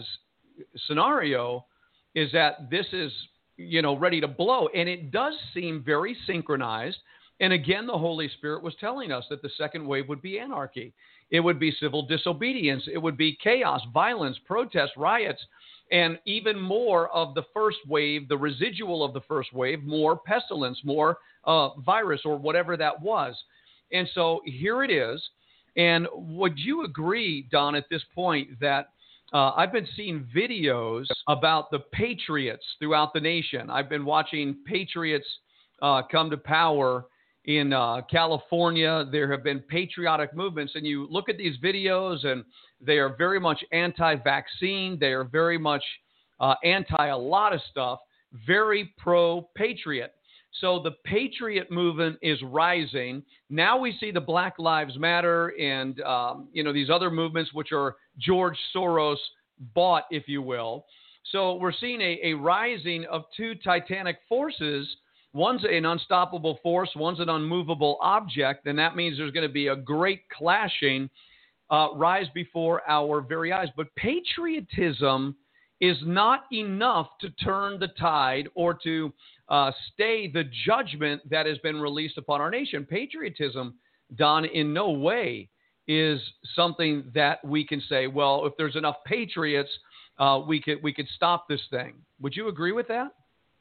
scenario is that this is, you know, ready to blow. And it does seem very synchronized. And again, the Holy Spirit was telling us that the second wave would be anarchy. It would be civil disobedience. It would be chaos, violence, protests, riots, and even more of the first wave, the residual of the first wave, more pestilence, more uh, virus, or whatever that was. And so here it is. And would you agree, Don, at this point, that uh, I've been seeing videos about the patriots throughout the nation? I've been watching patriots uh, come to power in uh, California. There have been patriotic movements, and you look at these videos, and they are very much anti-vaccine. They are very much uh, anti a lot of stuff, very pro-patriot. So the patriot movement is rising. Now we see the Black Lives Matter and, um, you know, these other movements, which are George Soros bought, if you will. So we're seeing a, a rising of two titanic forces. One's an unstoppable force, one's an unmovable object, and that means there's going to be a great clashing uh, rise before our very eyes. But patriotism is not enough to turn the tide or to uh, stay the judgment that has been released upon our nation. Patriotism, Don, in no way is something that we can say, well, if there's enough patriots, uh, we could we could stop this thing. Would you agree with that?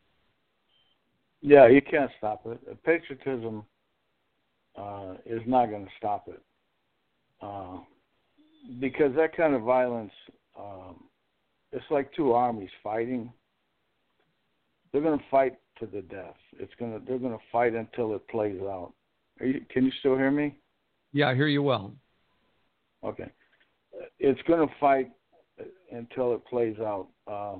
Yeah, you can't stop it. Patriotism uh, is not going to stop it uh, because that kind of violence, um, it's like two armies fighting. They're going to fight to the death. It's going to. They're going to fight until it plays out. Are you, can you still hear me? Yeah, I hear you well. Okay. It's going to fight until it plays out. Uh,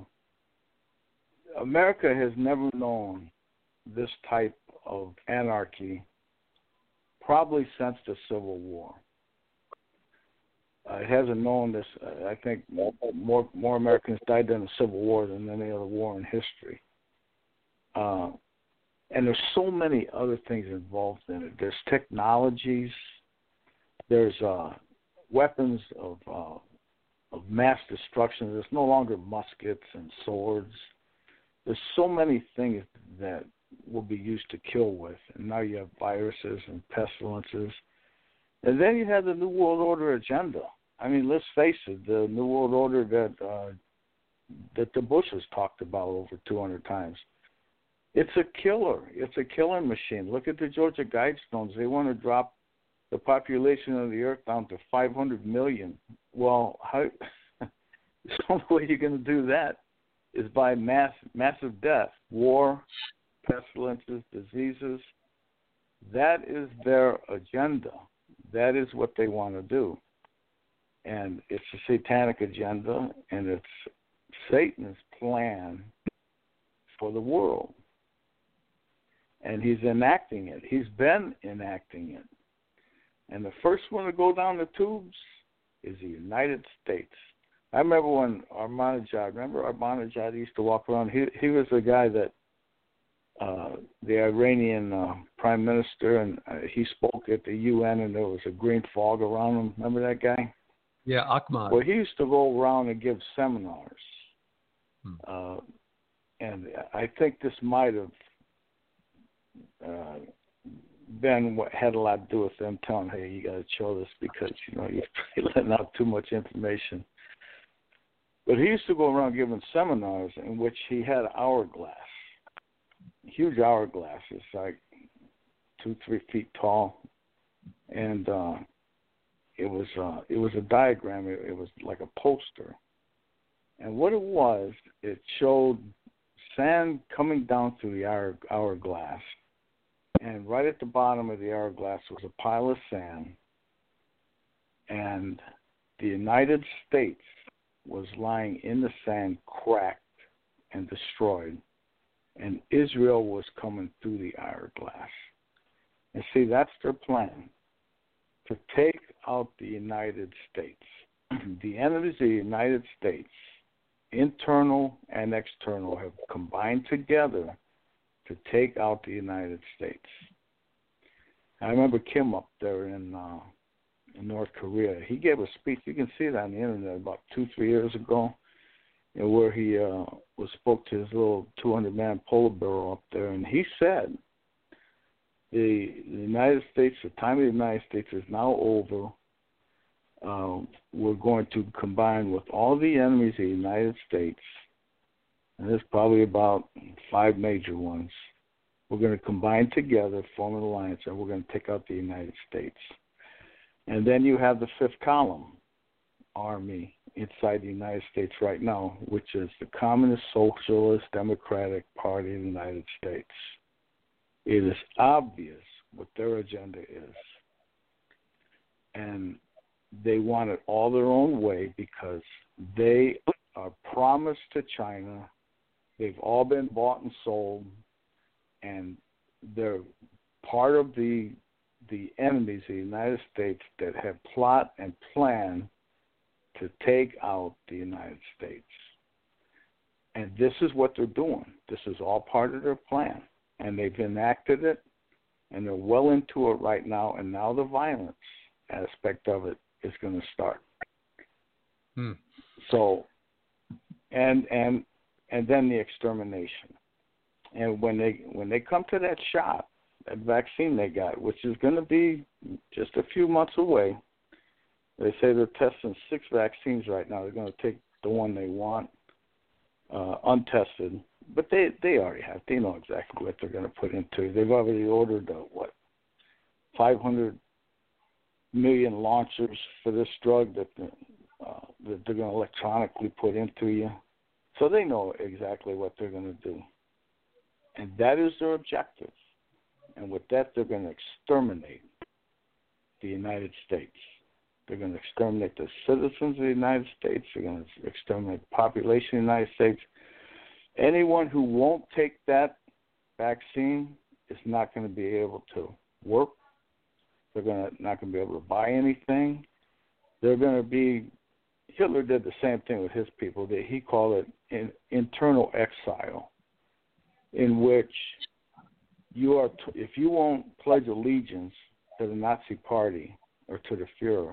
America has never known this type of anarchy probably since the Civil War. Uh, it hasn't known this. Uh, I think more, more more Americans died in the Civil War than any other war in history. Uh, and there's so many other things involved in it. There's technologies. There's uh, weapons of uh, of mass destruction. There's no longer muskets and swords. There's so many things that will be used to kill with. And now you have viruses and pestilences. And then you have the New World Order agenda. I mean, let's face it, the New World Order that uh, that the Bushes talked about over two hundred times. It's a killer. It's a killing machine. Look at the Georgia Guidestones. They want to drop the population of the earth down to five hundred million. Well, how, the only way you're going to do that is by mass, massive death, war, pestilences, diseases. That is their agenda. That is what they want to do. And it's a satanic agenda, and it's Satan's plan for the world. And he's enacting it. He's been enacting it. And the first one to go down the tubes is the United States. I remember when Ahmadinejad, remember Ahmadinejad used to walk around. He he was the guy that, uh, the Iranian uh, prime minister, and uh, he spoke at the U N, and there was a green fog around him. Remember that guy? Yeah, Ahmad. Well, he used to go around and give seminars. Hmm. Uh, and I think this might have uh, been what had a lot to do with them telling, hey, you got to chill this because, you know, you're letting out too much information. But he used to go around giving seminars in which he had hourglass, huge hourglasses, like two, three feet tall. And uh, it was uh, it was a diagram. It, it was like a poster. And what it was, it showed sand coming down through the hour, hourglass. And right at the bottom of the hourglass was a pile of sand. And the United States was lying in the sand, cracked and destroyed. And Israel was coming through the hourglass. And see, that's their plan, to take out the United States. The enemies of the United States, internal and external, have combined together to take out the United States. I remember Kim up there in uh, in North Korea. He gave a speech. You can see it on the internet about two, three years ago, you know, where he uh, was spoke to his little two hundred man Politburo up there, and he said, the, the United States, the time of the United States is now over. Uh, we're going to combine with all the enemies of the United States, and there's probably about five major ones. We're going to combine together, form an alliance, and we're going to take out the United States. And then you have the fifth column army inside the United States right now, which is the Communist Socialist Democratic Party of the United States. It is obvious what their agenda is. And they want it all their own way because they are promised to China. They've all been bought and sold. And they're part of the the enemies of the United States that have plot and plan to take out the United States. And this is what they're doing. This is all part of their plan. And they've enacted it, and they're well into it right now, and now the violence aspect of it is going to start. Hmm. So, and and and then the extermination. And when they when they come to that shot, that vaccine they got, which is going to be just a few months away, they say they're testing six vaccines right now. They're going to take the one they want, uh, untested, but they they already have. They know exactly what they're going to put into. They've already ordered uh, what five hundred million launchers for this drug that the, uh, that they're going to electronically put into you. So they know exactly what they're going to do, and that is their objective. And with that, they're going to exterminate the United States. They're going to exterminate the citizens of the United States. They're going to exterminate the population of the United States. Anyone who won't take that vaccine is not going to be able to work. They're going to, not going to be able to buy anything. They're going to be, Hitler did the same thing with his people. He called it in, internal exile, in which you are, t- if you won't pledge allegiance to the Nazi Party or to the Fuhrer,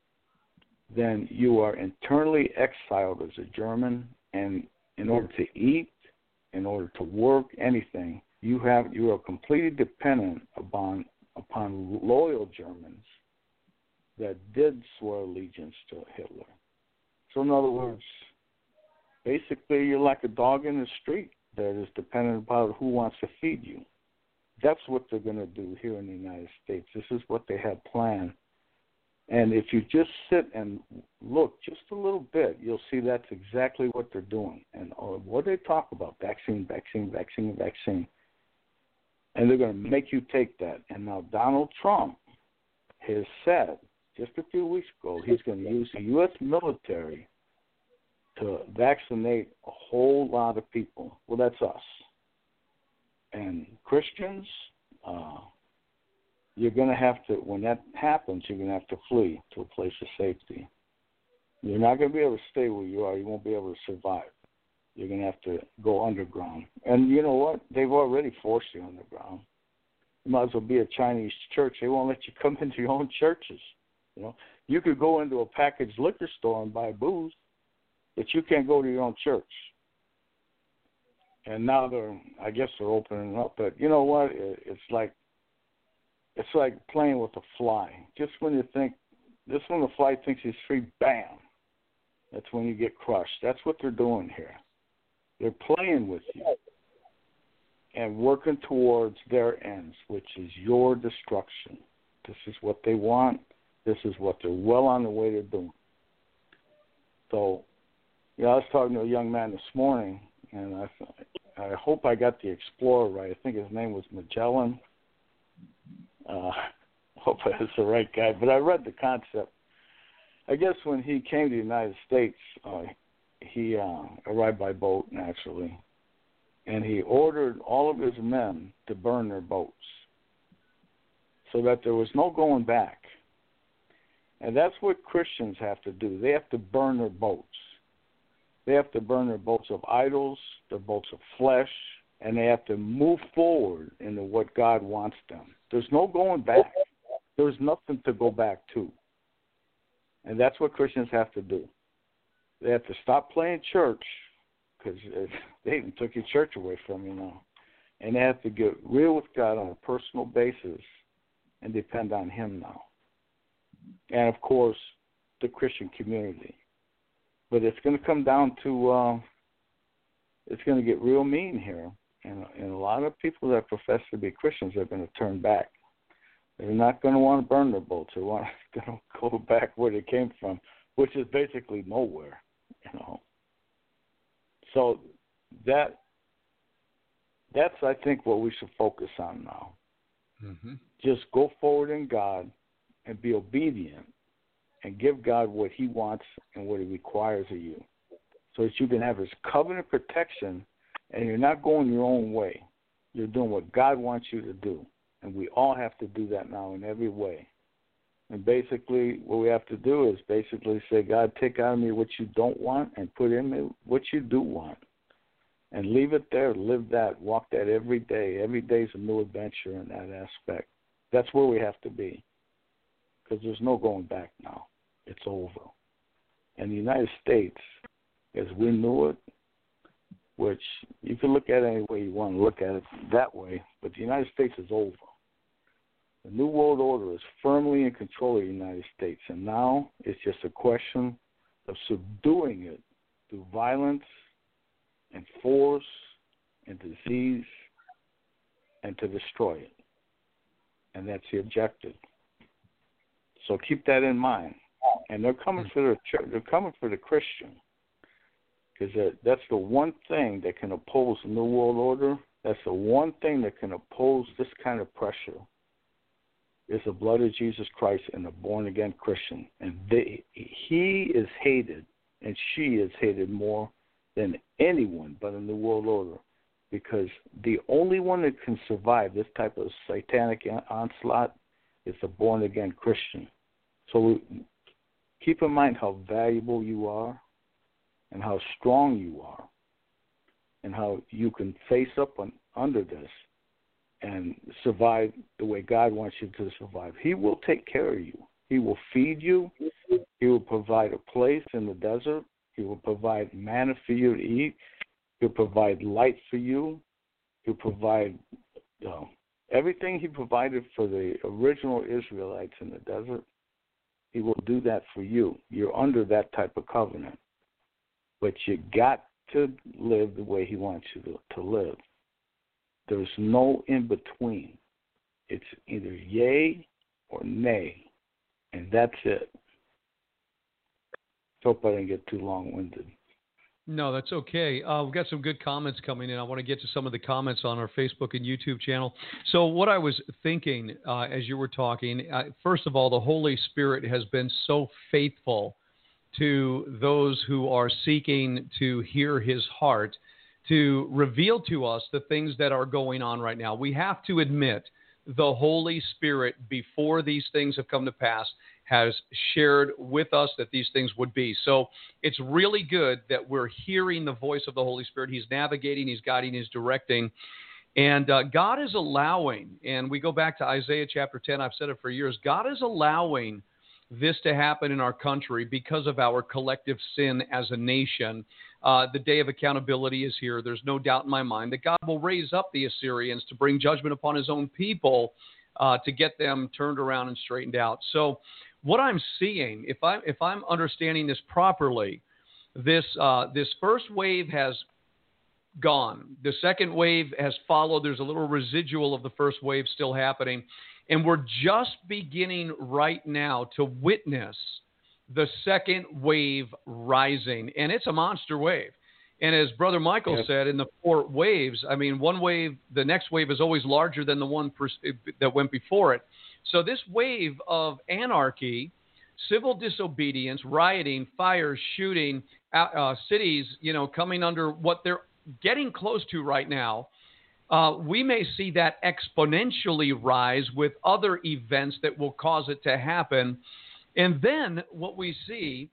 then you are internally exiled as a German, and in order to eat, in order to work, anything, you have you are completely dependent upon upon loyal Germans that did swear allegiance to Hitler. So in other words, basically you're like a dog in the street that is dependent upon who wants to feed you. That's what they're going to do here in the United States. This is what they have planned. And if you just sit and look just a little bit, you'll see that's exactly what they're doing. And uh, what they talk about, vaccine, vaccine, vaccine, vaccine. And they're going to make you take that. And now Donald Trump has said just a few weeks ago he's going to use the U S military to vaccinate a whole lot of people. Well, that's us. And Christians, uh, you're going to have to, when that happens, you're going to have to flee to a place of safety. You're not going to be able to stay where you are. You won't be able to survive. You're going to have to go underground. And you know what? They've already forced you underground. You might as well be a Chinese church. They won't let you come into your own churches. You know, you could go into a packaged liquor store and buy booze, but you can't go to your own church. And now they're, I guess they're opening up. But you know what? It's like, it's like playing with a fly. Just when you think, just when the fly thinks he's free, bam, that's when you get crushed. That's what they're doing here. They're playing with you and working towards their ends, which is your destruction. This is what they want. This is what they're well on the way to doing. So, yeah, I was talking to a young man this morning, and I, I hope I got the Explorer right. I think his name was Magellan. Uh, I hope that's the right guy. But I read the concept. I guess when he came to the United States, uh, he uh, arrived by boat, naturally, and he ordered all of his men to burn their boats so that there was no going back. And that's what Christians have to do. They have to burn their boats. They have to burn their boats of idols, their boats of flesh, and they have to move forward into what God wants them. There's no going back. There's nothing to go back to. And that's what Christians have to do. They have to stop playing church, because they even took your church away from you now. And they have to get real with God on a personal basis and depend on Him now. And, of course, the Christian community. But it's going to come down to, uh, it's going to get real mean here. And, and a lot of people that profess to be Christians are going to turn back. They're not going to want to burn their boats. They're want to go back where they came from, which is basically nowhere, you know. So that that's, I think, what we should focus on now. Mm-hmm. Just go forward in God and be obedient and give God what He wants and what He requires of you, so that you can have His covenant protection and you're not going your own way. You're doing what God wants you to do. And we all have to do that now in every way. And basically, what we have to do is basically say, God, take out of me what you don't want and put in me what you do want. And leave it there, live that, walk that every day. Every day is a new adventure in that aspect. That's where we have to be, because there's no going back now. It's over. And the United States, as we knew it, which you can look at it any way you want to look at it that way, but the United States is over. The New World Order is firmly in control of the United States, and now it's just a question of subduing it through violence and force and disease and to destroy it. And that's the objective. So keep that in mind. And they're coming for the church, they're coming for the Christian, because that's the one thing that can oppose the New World Order. That's the one thing that can oppose this kind of pressure. Is the blood of Jesus Christ and a born-again Christian. And they, he is hated, and she is hated more than anyone but in the New World Order, because the only one that can survive this type of satanic onslaught is the born-again Christian. So keep in mind how valuable you are and how strong you are and how you can face up on, under this and survive the way God wants you to survive. He will take care of you. He will feed you. He will provide a place in the desert. He will provide manna for you to eat. He'll provide light for you. He'll provide uh, everything he provided for the original Israelites in the desert. He will do that for you. You're under that type of covenant. But you got to live the way he wants you to, to live. There's no in-between. It's either yay or nay, and that's it. Hope I didn't get too long-winded. No, that's okay. Uh, we've got some good comments coming in. I want to get to some of the comments on our Facebook and YouTube channel. So what I was thinking uh, as you were talking, uh, first of all, the Holy Spirit has been so faithful to those who are seeking to hear his heart, to reveal to us the things that are going on right now. We have to admit the Holy Spirit, before these things have come to pass, has shared with us that these things would be. So it's really good that we're hearing the voice of the Holy Spirit. He's navigating, he's guiding, he's directing. And uh, God is allowing, and we go back to Isaiah chapter ten, I've said it for years, God is allowing this to happen in our country because of our collective sin as a nation. Uh, the day of accountability is here. There's no doubt in my mind that God will raise up the Assyrians to bring judgment upon his own people, uh, to get them turned around and straightened out. So what I'm seeing, if I'm, if I'm understanding this properly, this, uh, this first wave has gone. The second wave has followed. There's a little residual of the first wave still happening. And we're just beginning right now to witness the second wave rising. And it's a monster wave. And as Brother Michael yes. said, in the four waves, I mean, one wave, the next wave is always larger than the one pers- that went before it. So this wave of anarchy, civil disobedience, rioting, fires, shooting, uh, cities, you know, coming under what they're getting close to right now, uh, we may see that exponentially rise with other events that will cause it to happen. And then what we see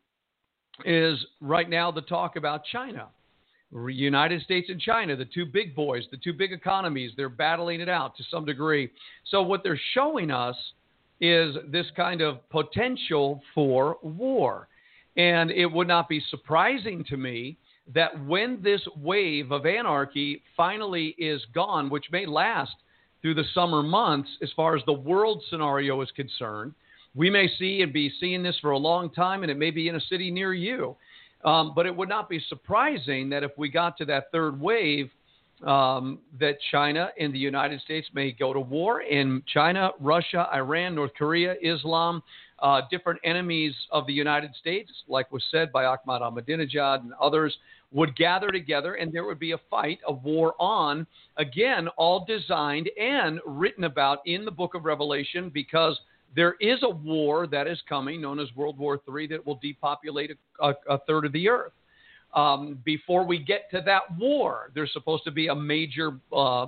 is right now the talk about China. United States and China, the two big boys, the two big economies, they're battling it out to some degree. So what they're showing us is this kind of potential for war. And it would not be surprising to me that when this wave of anarchy finally is gone, which may last through the summer months as far as the world scenario is concerned, we may see and be seeing this for a long time, and it may be in a city near you. Um, but it would not be surprising that if we got to that third wave, um, that China and the United States may go to war. And China, Russia, Iran, North Korea, Islam, uh, different enemies of the United States, like was said by Ahmad Ahmadinejad and others, would gather together, and there would be a fight, a war on, again, all designed and written about in the book of Revelation, because there is a war that is coming, known as World War Three, that will depopulate a, a, a third of the earth. Um, before we get to that war, there's supposed to be a major uh,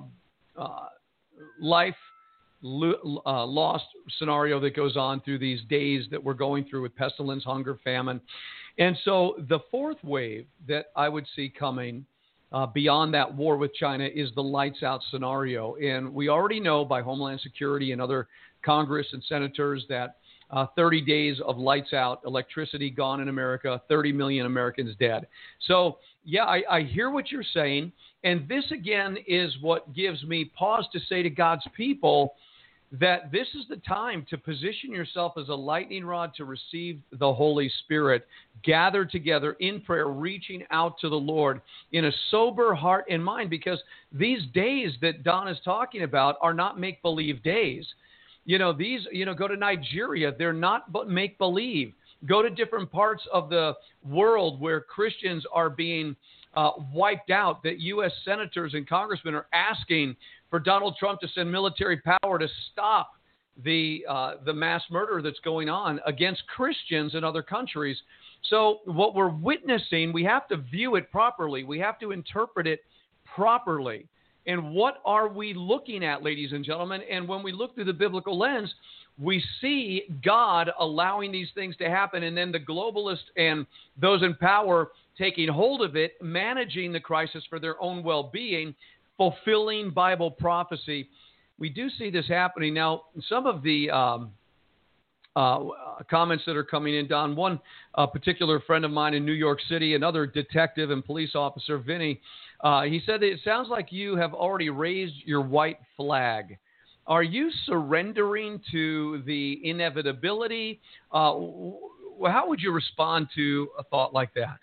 uh, life lo- uh, lost scenario that goes on through these days that we're going through with pestilence, hunger, famine. And so the fourth wave that I would see coming uh, beyond that war with China is the lights out scenario. And we already know by Homeland Security and other Congress and senators that uh, thirty days of lights out, electricity gone in America, thirty million Americans dead. So, yeah, I, I hear what you're saying. And this, again, is what gives me pause to say to God's people that this is the time to position yourself as a lightning rod to receive the Holy Spirit, gather together in prayer, reaching out to the Lord in a sober heart and mind, because these days that Don is talking about are not make-believe days. You know, these, you know, go to Nigeria, they're not but make-believe. Go to different parts of the world where Christians are being uh, wiped out, that U S senators and congressmen are asking for Donald Trump to send military power to stop the uh, the mass murder that's going on against Christians in other countries. So what we're witnessing, we have to view it properly. We have to interpret it properly. And what are we looking at, ladies and gentlemen? And when we look through the biblical lens, we see God allowing these things to happen, and then the globalists and those in power taking hold of it, managing the crisis for their own well-being, fulfilling Bible prophecy. We do see this happening. Now, some of the um, uh, comments that are coming in, Don, one uh, particular friend of mine in New York City, another detective and police officer, Vinny, uh, he said, it sounds like you have already raised your white flag. Are you surrendering to the inevitability? Uh, how would you respond to a thought like that?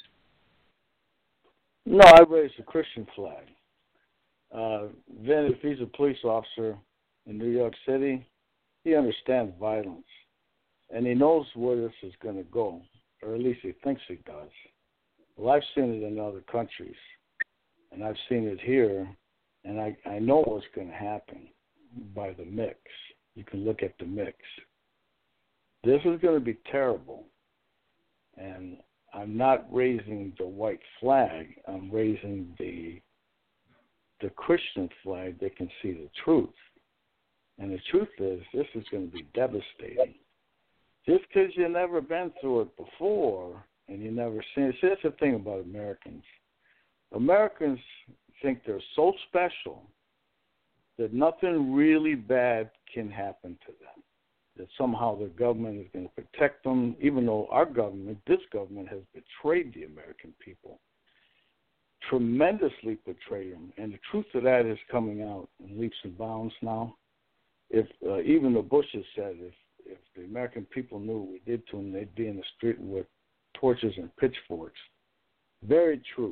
No, I raised a Christian flag. Uh, Vin, if he's a police officer in New York City, he understands violence, and he knows where this is going to go, or at least he thinks he does. Well, I've seen it in other countries, and I've seen it here, and I, I know what's going to happen by the mix. You can look at the mix. This is going to be terrible, and I'm not raising the white flag. I'm raising the the Christian flag that can see the truth. And the truth is, this is going to be devastating. Just because you've never been through it before and you never seen it. See, that's the thing about Americans. Americans think they're so special that nothing really bad can happen to them, that somehow the government is going to protect them, even though our government, this government, has betrayed the American people. Tremendously betrayed them, and the truth of that is coming out in leaps and bounds now. If uh, even the Bushes said if if the American people knew what we did to them, they'd be in the street with torches and pitchforks. Very true.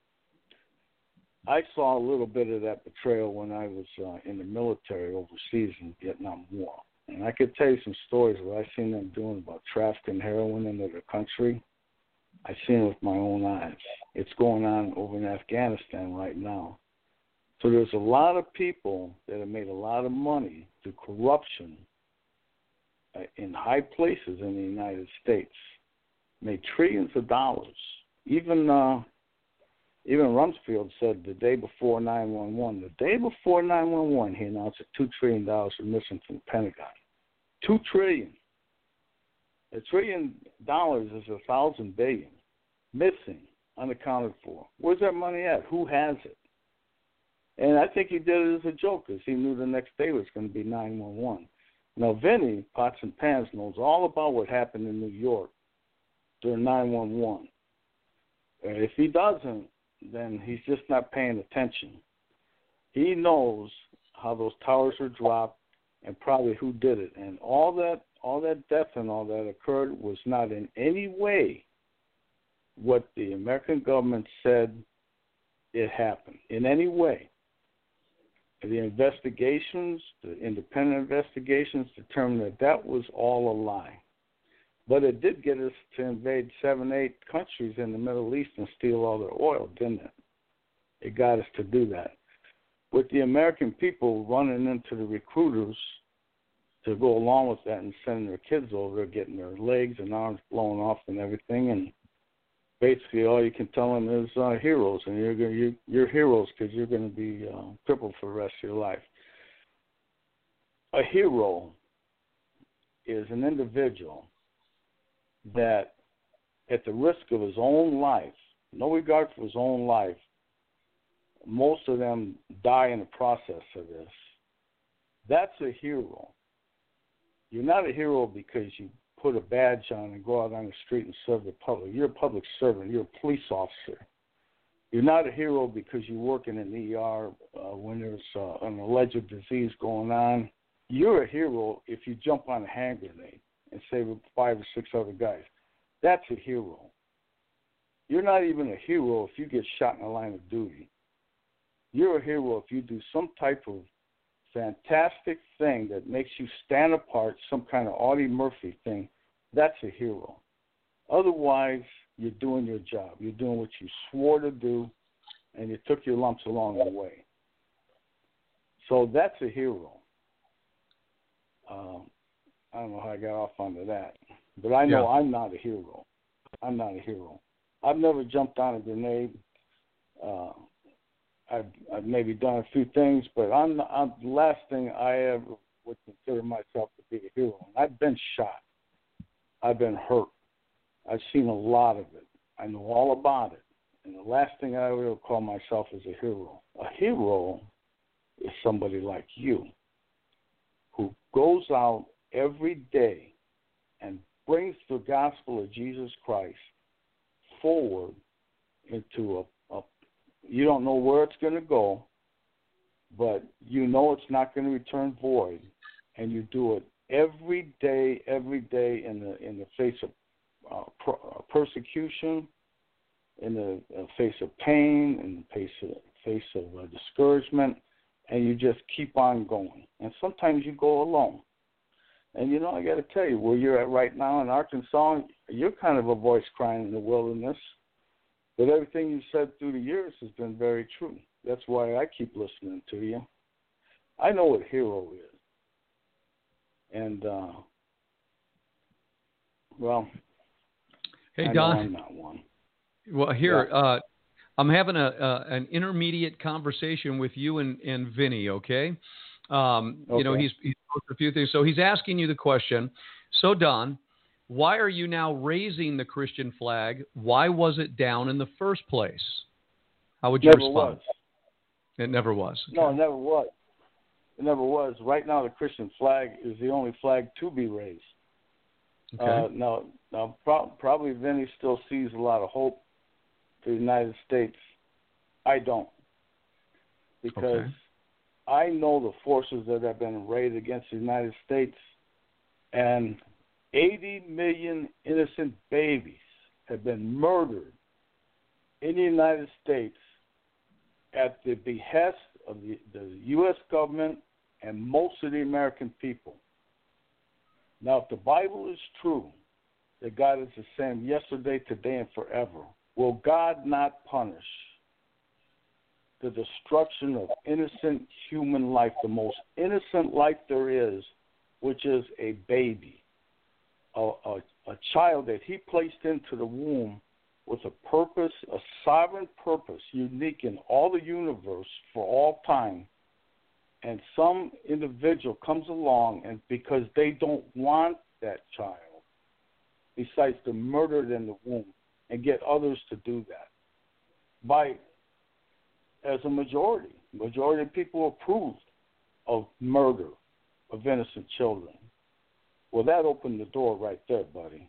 I saw a little bit of that betrayal when I was uh, in the military overseas in the Vietnam War, and I could tell you some stories where I seen them doing about trafficking heroin into their country. I've seen it with my own eyes. It's going on over in Afghanistan right now. So there's a lot of people that have made a lot of money through corruption uh, in high places in the United States, made trillions of dollars. Even uh, even Rumsfeld said the day before nine one one, the day before nine one one, he announced that two trillion dollars were missing from the Pentagon. Two trillion dollars. A trillion dollars is a thousand billion. Missing, unaccounted for. Where's that money at? Who has it? And I think he did it as a joke because he knew the next day was going to be nine one one. Now, Vinny, Pots and Pans, knows all about what happened in New York during nine one one. And if he doesn't, then he's just not paying attention. He knows how those towers were dropped and probably who did it. And all that all that death and all that occurred was not in any way what the American government said it happened, in any way. The investigations, the independent investigations, determined that that was all a lie. But it did get us to invade seven, eight countries in the Middle East and steal all their oil, didn't it? It got us to do that. With the American people running into the recruiters to go along with that and sending their kids over, getting their legs and arms blown off and everything, and basically all you can tell them is uh, heroes, and you're gonna, you're, you're heroes because you're going to be uh, crippled for the rest of your life. A hero is an individual that, at the risk of his own life, no regard for his own life, most of them die in the process of this. That's a hero. You're not a hero because you put a badge on and go out on the street and serve the public. You're a public servant. You're a police officer. You're not a hero because you work in an E R uh, when there's uh, an alleged disease going on. You're a hero if you jump on a hand grenade and save five or six other guys. That's a hero. You're not even a hero if you get shot in the line of duty. You're a hero if you do some type of fantastic thing that makes you stand apart, some kind of Audie Murphy thing. That's a hero. Otherwise, you're doing your job. You're doing what you swore to do, and you took your lumps along the way. So that's a hero. Um, I don't know how I got off onto that, but I know yeah. I'm not a hero. I'm not a hero. I've never jumped on a grenade. Uh, I've, I've maybe done a few things, but I'm, I'm the last thing I ever would consider myself to be a hero. And I've been shot. I've been hurt. I've seen a lot of it. I know all about it. And the last thing I ever call myself is a hero. A hero is somebody like you who goes out every day and brings the gospel of Jesus Christ forward into a, a you don't know where it's going to go, but you know it's not going to return void, and you do it every day, every day in the in the face of uh, per, uh, persecution, in the uh, face of pain, in the face of, face of uh, discouragement, and you just keep on going. And sometimes you go alone. And, you know, I got to tell you, where you're at right now in Arkansas, you're kind of a voice crying in the wilderness. But everything you've said through the years has been very true. That's why I keep listening to you. I know what hero is. And, uh, well, hey, I Don, know I'm not one. Well, here, yeah. uh, I'm having a uh, an intermediate conversation with you and, and Vinny, okay? Um, okay? You know, he's, he's posted a few things. So he's asking you the question, so Don, why are you now raising the Christian flag? Why was it down in the first place? How would you never respond? Was. It never was. Okay. No, it never was. It never was. Right now, the Christian flag is the only flag to be raised. Okay. Uh, now, now pro- probably Vinny still sees a lot of hope for the United States. I don't. Because okay. I know the forces that have been arrayed against the United States, and eighty million innocent babies have been murdered in the United States at the behest of the, the U S government and most of the American people. Now, if the Bible is true, that God is the same yesterday, today, and forever, will God not punish the destruction of innocent human life, the most innocent life there is, which is a baby, a, a, a child that he placed into the womb with a purpose, a sovereign purpose, unique in all the universe for all time, and some individual comes along and because they don't want that child, decides to murder it in the womb and get others to do that. By, as a majority, majority of people approved of murder of innocent children. Well, that opened the door right there, buddy.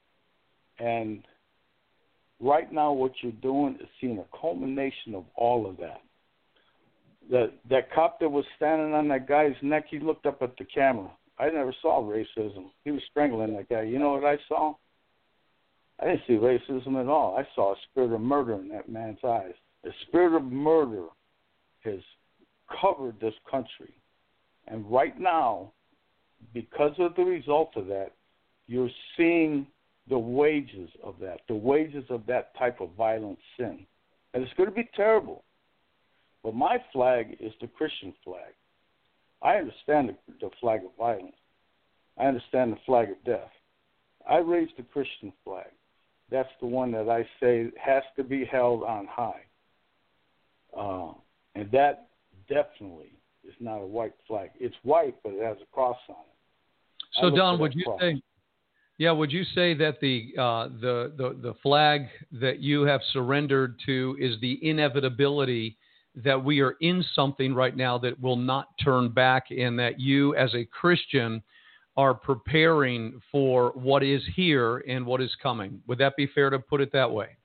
And right now what you're doing is seeing a culmination of all of that. That that cop that was standing on that guy's neck, he looked up at the camera. I never saw racism. He was strangling that guy. You know what I saw? I didn't see racism at all. I saw a spirit of murder in that man's eyes. The spirit of murder has covered this country. And right now, because of the result of that, you're seeing the wages of that, the wages of that type of violent sin. And it's going to be terrible. But my flag is the Christian flag. I understand the, the flag of violence. I understand the flag of death. I raise the Christian flag that's the one that I say has to be held on high. Uh, and that definitely is not a white flag. It's white, but it has a cross on it. So, Don, would you cross. say, yeah, would you say that the, uh, the the the flag that you have surrendered to is the inevitability that we are in something right now that will not turn back, and that you, as a Christian, are preparing for what is here and what is coming? Would that be fair to put it that way?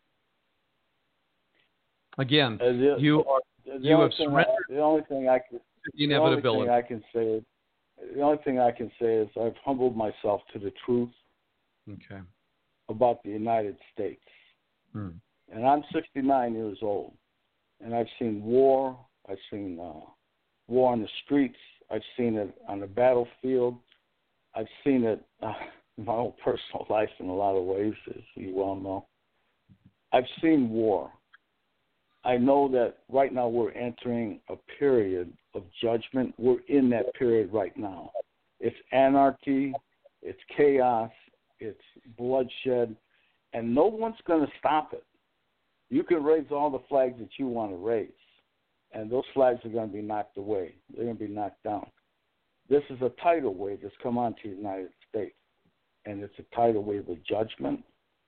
Again, the, you are you have surrendered. I, the only thing I can the inevitability. The only thing I can say is, the only thing I can say is I've humbled myself to the truth. Okay. About the United States, hmm. and I'm sixty-nine years old, and I've seen war. I've seen uh, war on the streets. I've seen it on the battlefield. I've seen it uh, in my own personal life in a lot of ways, as you well know. I've seen war. I know that right now we're entering a period of judgment. We're in that period right now. It's anarchy, it's chaos, it's bloodshed, and no one's going to stop it. You can raise all the flags that you want to raise, and those flags are going to be knocked away. They're going to be knocked down. This is a tidal wave that's come onto the United States, and it's a tidal wave of judgment,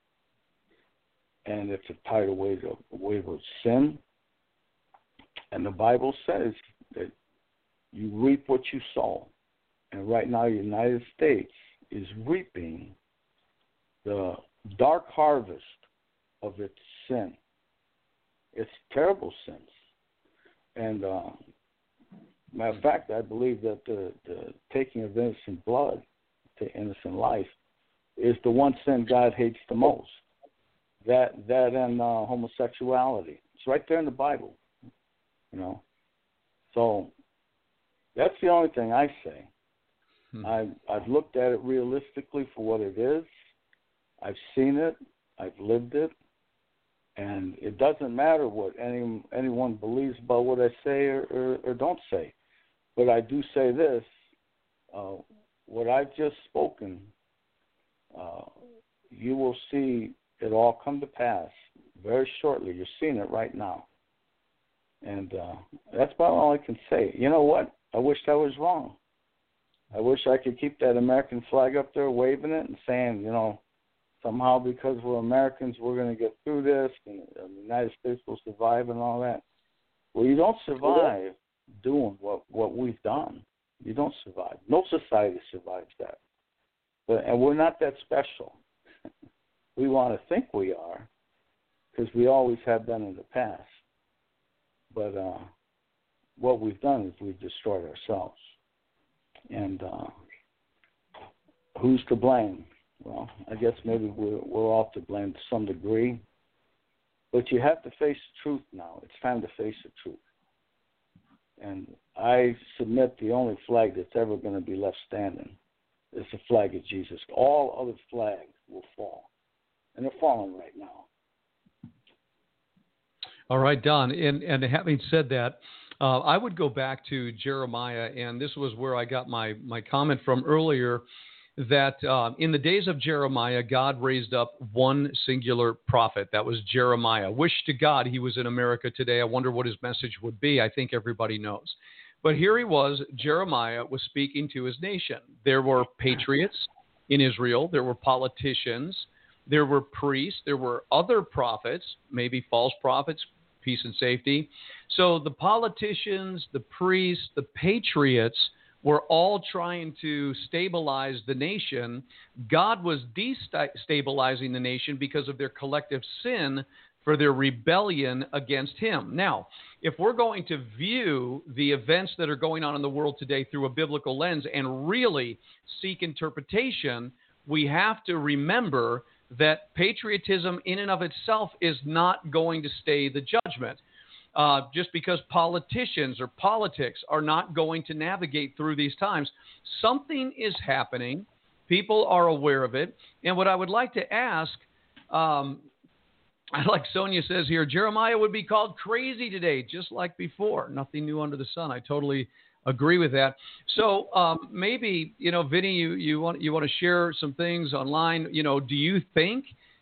and it's a tidal wave of, wave of sin. And the Bible says that you reap what you sow. And right now the United States is reaping the dark harvest of its sin. It's terrible sins. And uh, matter of fact, I believe that the, the taking of innocent blood to innocent life is the one sin God hates the most. That that and uh, homosexuality. It's right there in the Bible, you know. So that's the only thing I say. Hmm. I've I've looked at it realistically for what it is. I've seen it. I've lived it, and it doesn't matter what any anyone believes about what I say or, or, or don't say. But I do say this: uh, what I've just spoken, uh, you will see it all come to pass very shortly. You're seeing it right now. And uh, that's about all I can say. You know what? I wish I was wrong. I wish I could keep that American flag up there waving it and saying, you know, somehow because we're Americans, we're going to get through this and the United States will survive and all that. Well, you don't survive doing what, what we've done. You don't survive. No society survives that. But, and we're not that special. We want to think we are, because we always have been in the past. But uh, what we've done is we've destroyed ourselves. And uh, who's to blame? Well, I guess maybe we're, we're all to blame to some degree. But you have to face the truth now. It's time to face the truth. And I submit the only flag that's ever going to be left standing is the flag of Jesus. All other flags will fall. And they're falling right now. All right, Don. And, and having said that, uh, I would go back to Jeremiah, and this was where I got my, my comment from earlier, that uh, in the days of Jeremiah, God raised up one singular prophet. That was Jeremiah. Wish to God he was in America today. I wonder what his message would be. I think everybody knows. But here he was, Jeremiah was speaking to his nation. There were patriots in Israel. There were politicians. There were priests. There were other prophets, maybe false prophets, peace and safety. So the politicians, the priests, the patriots were all trying to stabilize the nation. God was destabilizing the nation because of their collective sin for their rebellion against him. Now, if we're going to view the events that are going on in the world today through a biblical lens and really seek interpretation, we have to remember that patriotism in and of itself is not going to stay the judgment. Uh, just because politicians or politics are not going to navigate through these times. Something is happening. People are aware of it. And what I would like to ask, um, like Sonia says here, Jeremiah would be called crazy today, just like before. Nothing new under the sun. I totally agree with that. So um, maybe, you know, Vinny, you, you want you want to share some things online. You know, do you think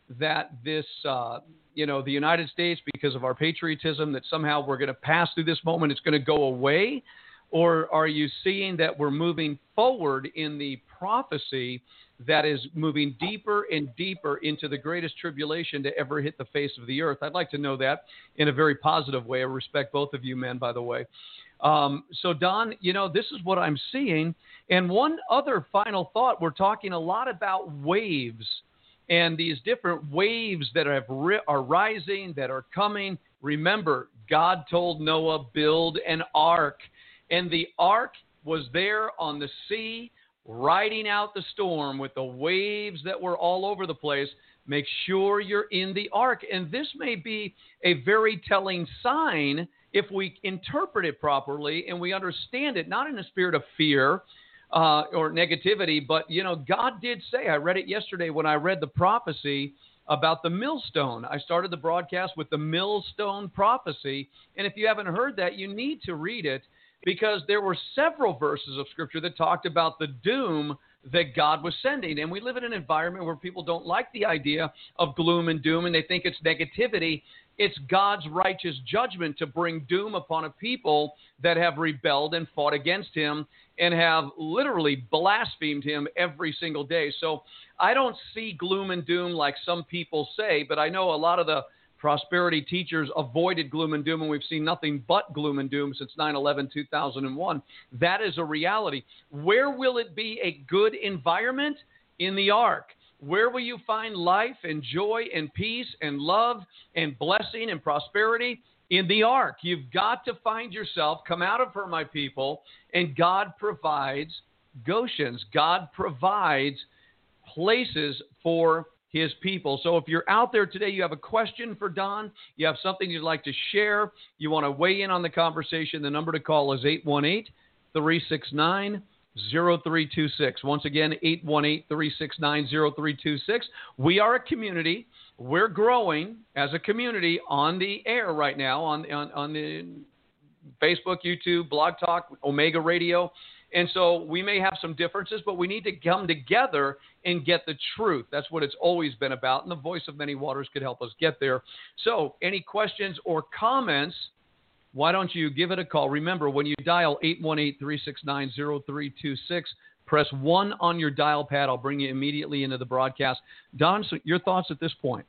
that this, uh, you know, the United States, because of our patriotism, that somehow we're going to pass through this moment, it's going to go away? Or are you seeing that we're moving forward in the prophecy that is moving deeper and deeper into the greatest tribulation to ever hit the face of the earth? I'd like to know that in a very positive way. I respect both of you men, by the way. Um, so, Don, you know, this is what I'm seeing. And one other final thought, we're talking a lot about waves and these different waves that have ri- are rising, that are coming. Remember, God told Noah, build an ark. And the ark was there on the sea, riding out the storm with the waves that were all over the place. Make sure you're in the ark. And this may be a very telling sign if we interpret it properly and we understand it, not in a spirit of fear uh, or negativity, but, you know, God did say, I read it yesterday when I read the prophecy about the millstone. I started the broadcast with the millstone prophecy. And if you haven't heard that, you need to read it, because there were several verses of Scripture that talked about the doom that God was sending. And we live in an environment where people don't like the idea of gloom and doom, and they think it's negativity. It's God's righteous judgment to bring doom upon a people that have rebelled and fought against him and have literally blasphemed him every single day. So I don't see gloom and doom like some people say, but I know a lot of the prosperity teachers avoided gloom and doom, and we've seen nothing but gloom and doom since nine eleven two thousand one. That is a reality. Where will it be a good environment? In the ark. Where will you find life and joy and peace and love and blessing and prosperity? In the ark. You've got to find yourself, come out of her, my people, and God provides Goshens. God provides places for his people. So if you're out there today, you have a question for Don, you have something you'd like to share, you want to weigh in on the conversation, the number to call is eight one eight, three six nine, zero three two six. Once again, eight one eight, three six nine, zero three two six. We are a community. We're growing as a community on the air right now, on, on, on the Facebook, YouTube, Blog Talk, Omega Radio. And so we may have some differences, but we need to come together and get the truth. That's what it's always been about, and the voice of many waters could help us get there. So any questions or comments, why don't you give it a call? Remember, when you dial eight one eight, three six nine, zero three two six, press one on your dial pad. I'll bring you immediately into the broadcast. Don, so your thoughts at this point?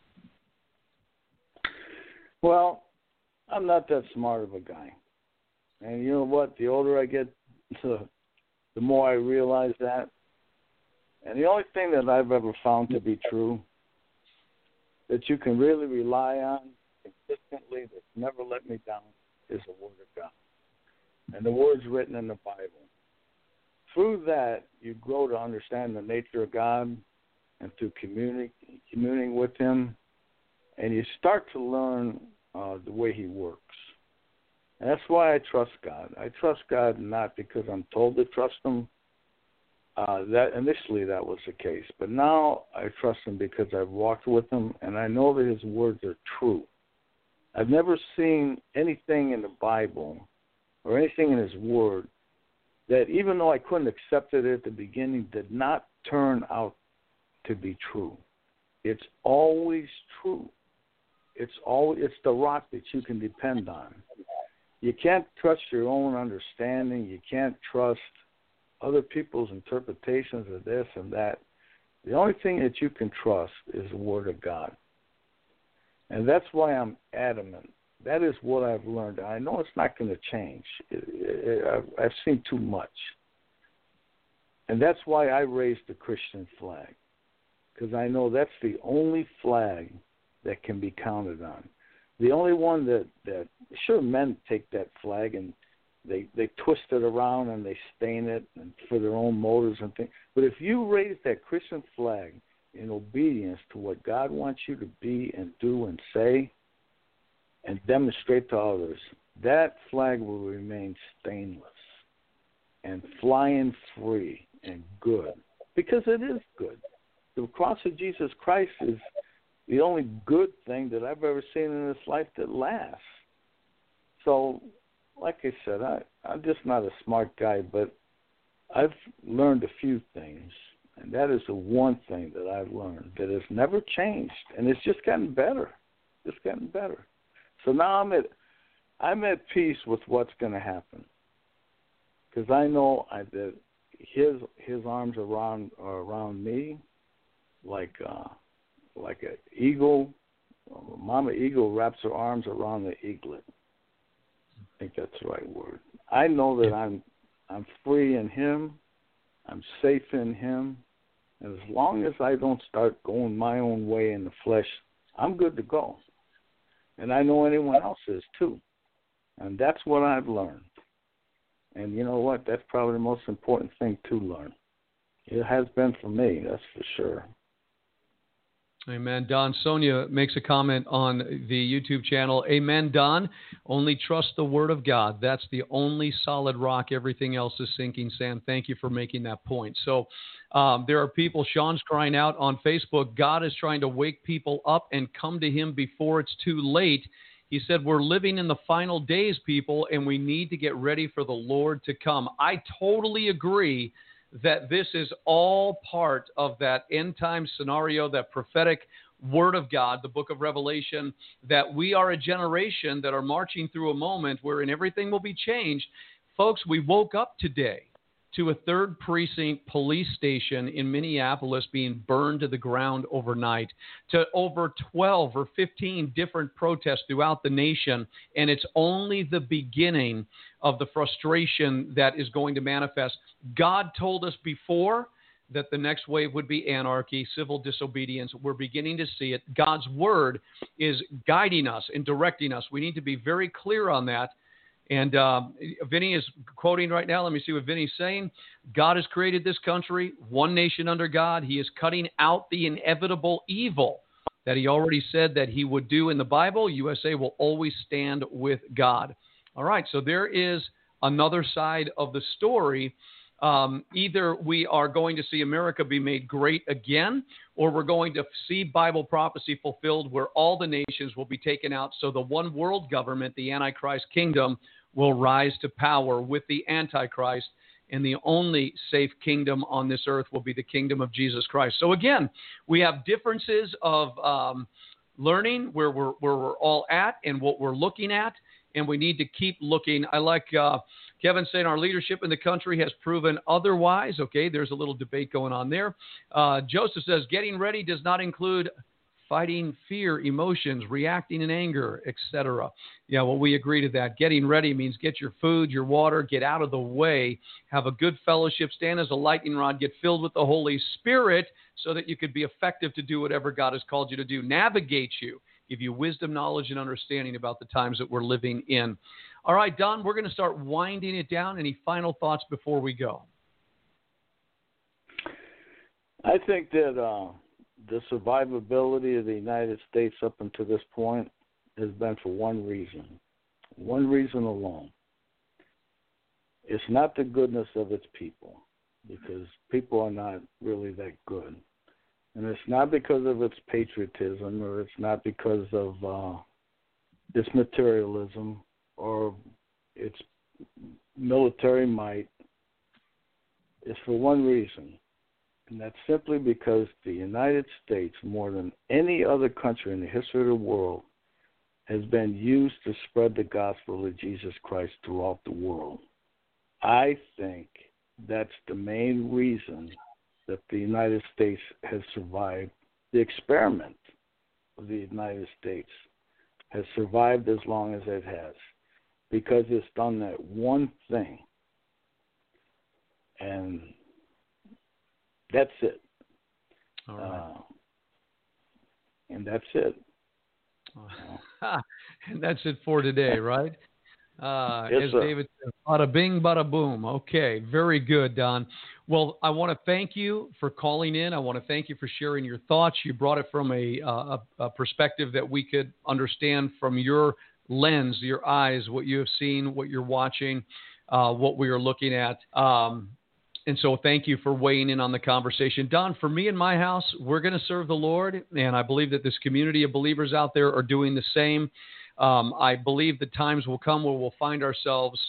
Well, I'm not that smart of a guy. And you know what? The older I get, the, the more I realize that. And the only thing that I've ever found to be true that you can really rely on consistently, that's never let me down, is the Word of God. And the Word's written in the Bible. Through that, you grow to understand the nature of God, and through communing, communing with him, and you start to learn uh, the way he works. And that's why I trust God. I trust God not because I'm told to trust him. Uh, that initially that was the case. But now I trust him because I've walked with him, and I know that his words are true. I've never seen anything in the Bible or anything in his word that, even though I couldn't accept it at the beginning, did not turn out to be true. It's always true. It's always, it's the rock that you can depend on. You can't trust your own understanding. You can't trust other people's interpretations of this and that. The only thing that you can trust is the Word of God. And that's why I'm adamant. That is what I've learned. I know it's not going to change. It, it, I've, I've seen too much. And that's why I raised the Christian flag, because I know that's the only flag that can be counted on. The only one that, that sure, men take that flag and they, they twist it around and they stain it and for their own motives and things. But if you raise that Christian flag in obedience to what God wants you to be and do and say and demonstrate to others, that flag will remain stainless and flying free and good, because it is good. The cross of Jesus Christ is the only good thing that I've ever seen in this life that lasts. So, like I said, I, I'm just not a smart guy, but I've learned a few things. And that is the one thing that I've learned, that it's never changed, and it's just gotten better. It's gotten better. So now I'm at, I'm at peace with what's going to happen, because I know I, that his his arms around are around me, like uh, like an eagle. Mama eagle wraps her arms around the eaglet. I think that's the right word. I know that I'm I'm free in him. I'm safe in him. And as long as I don't start going my own way in the flesh, I'm good to go. And I know anyone else is too. And that's what I've learned. And you know what? That's probably the most important thing to learn. It has been for me, that's for sure. Amen. Don, Sonia makes a comment on the YouTube channel. Amen, Don. Only trust the Word of God. That's the only solid rock. Everything else is sinking sand. Thank you for making that point. So um, there are people, Sean's crying out on Facebook, God is trying to wake people up and come to him before it's too late. He said, we're living in the final days, people, and we need to get ready for the Lord to come. I totally agree that this is all part of that end-time scenario, that prophetic word of God, the book of Revelation, that we are a generation that are marching through a moment wherein everything will be changed. Folks, we woke up today to a third precinct police station in Minneapolis being burned to the ground overnight, to over twelve or fifteen different protests throughout the nation, and it's only the beginning of the frustration that is going to manifest. God told us before that the next wave would be anarchy, civil disobedience. We're beginning to see it. God's word is guiding us and directing us. We need to be very clear on that. And uh, Vinny is quoting right now. Let me see what Vinny's saying. God has created this country, one nation under God. He is cutting out the inevitable evil that he already said that he would do in the Bible. U S A will always stand with God. All right, so there is another side of the story. Um, either we are going to see America be made great again, or we're going to see Bible prophecy fulfilled where all the nations will be taken out. So the one world government, the Antichrist kingdom, will rise to power with the Antichrist, and the only safe kingdom on this earth will be the kingdom of Jesus Christ. So again, we have differences of um, learning where we're, where we're all at and what we're looking at, and we need to keep looking. I like uh, Kevin saying our leadership in the country has proven otherwise. Okay, there's a little debate going on there. Uh, Joseph says getting ready does not include fighting fear, emotions, reacting in anger, et cetera. Yeah, well, we agree to that. Getting ready means get your food, your water, get out of the way, have a good fellowship, stand as a lightning rod, get filled with the Holy Spirit so that you could be effective to do whatever God has called you to do, navigate you, give you wisdom, knowledge, and understanding about the times that we're living in. All right, Don, we're going to start winding it down. Any final thoughts before we go? I think that uh, the survivability of the United States up until this point has been for one reason, one reason alone. It's not the goodness of its people, because people are not really that good. And it's not because of its patriotism, or it's not because of uh, its materialism or its military might. It's for one reason, and that's simply because the United States, more than any other country in the history of the world, has been used to spread the gospel of Jesus Christ throughout the world. I think that's the main reason that the United States has survived. The experiment of the United States has survived as long as it has, because it's done that one thing, and that's it. All right. Uh, and that's it. And that's it for today, right? Uh, yes, as sir. David said, bada bing, bada boom. Okay, very good, Don. Well, I want to thank you for calling in. I want to thank you for sharing your thoughts. You brought it from a, uh, a perspective that we could understand from your lens, your eyes, what you have seen, what you're watching, uh, what we are looking at. Um, and so thank you for weighing in on the conversation. Don, for me and my house, we're going to serve the Lord, and I believe that this community of believers out there are doing the same. Um, I believe the times will come where we'll find ourselves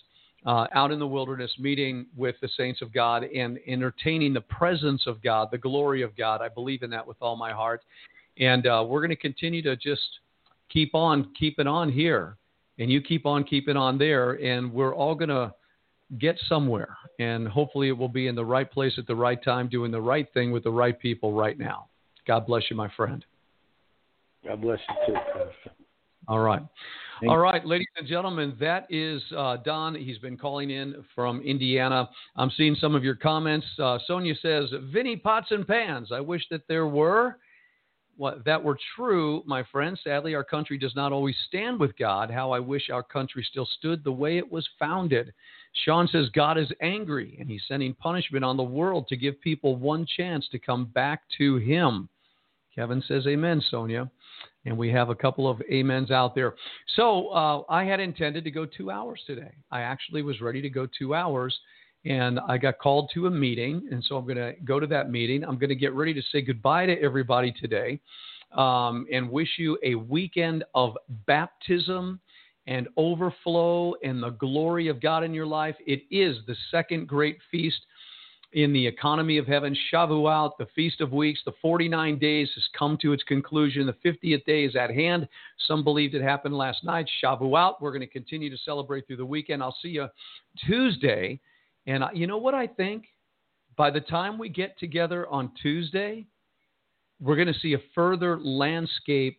uh, out in the wilderness, meeting with the saints of God and entertaining the presence of God, the glory of God. I believe in that with all my heart. And uh, we're going to continue to just keep on keeping on here. And you keep on keeping on there. And we're all going to get somewhere. And hopefully it will be in the right place at the right time, doing the right thing with the right people right now. God bless you, my friend. God bless you too, Pastor. All right. Thank All right, ladies and gentlemen, that is uh, Don. He's been calling in from Indiana. I'm seeing some of your comments. Uh, Sonia says, Vinny Pots and Pans. I wish that there were. What, that were true, my friend. Sadly, our country does not always stand with God. How I wish our country still stood the way it was founded. Sean says God is angry, and he's sending punishment on the world to give people one chance to come back to him. Kevin says amen, Sonia. And we have a couple of amens out there. So uh, I had intended to go two hours today. I actually was ready to go two hours, and I got called to a meeting, and so I'm going to go to that meeting. I'm going to get ready to say goodbye to everybody today um, and wish you a weekend of baptism and overflow and the glory of God in your life. It is the second great feast in the economy of heaven, Shavuot, the Feast of Weeks. The forty-nine days has come to its conclusion. The fiftieth day is at hand. Some believed it happened last night. Shavuot, we're going to continue to celebrate through the weekend. I'll see you Tuesday. And you know what I think? By the time we get together on Tuesday, we're going to see a further landscape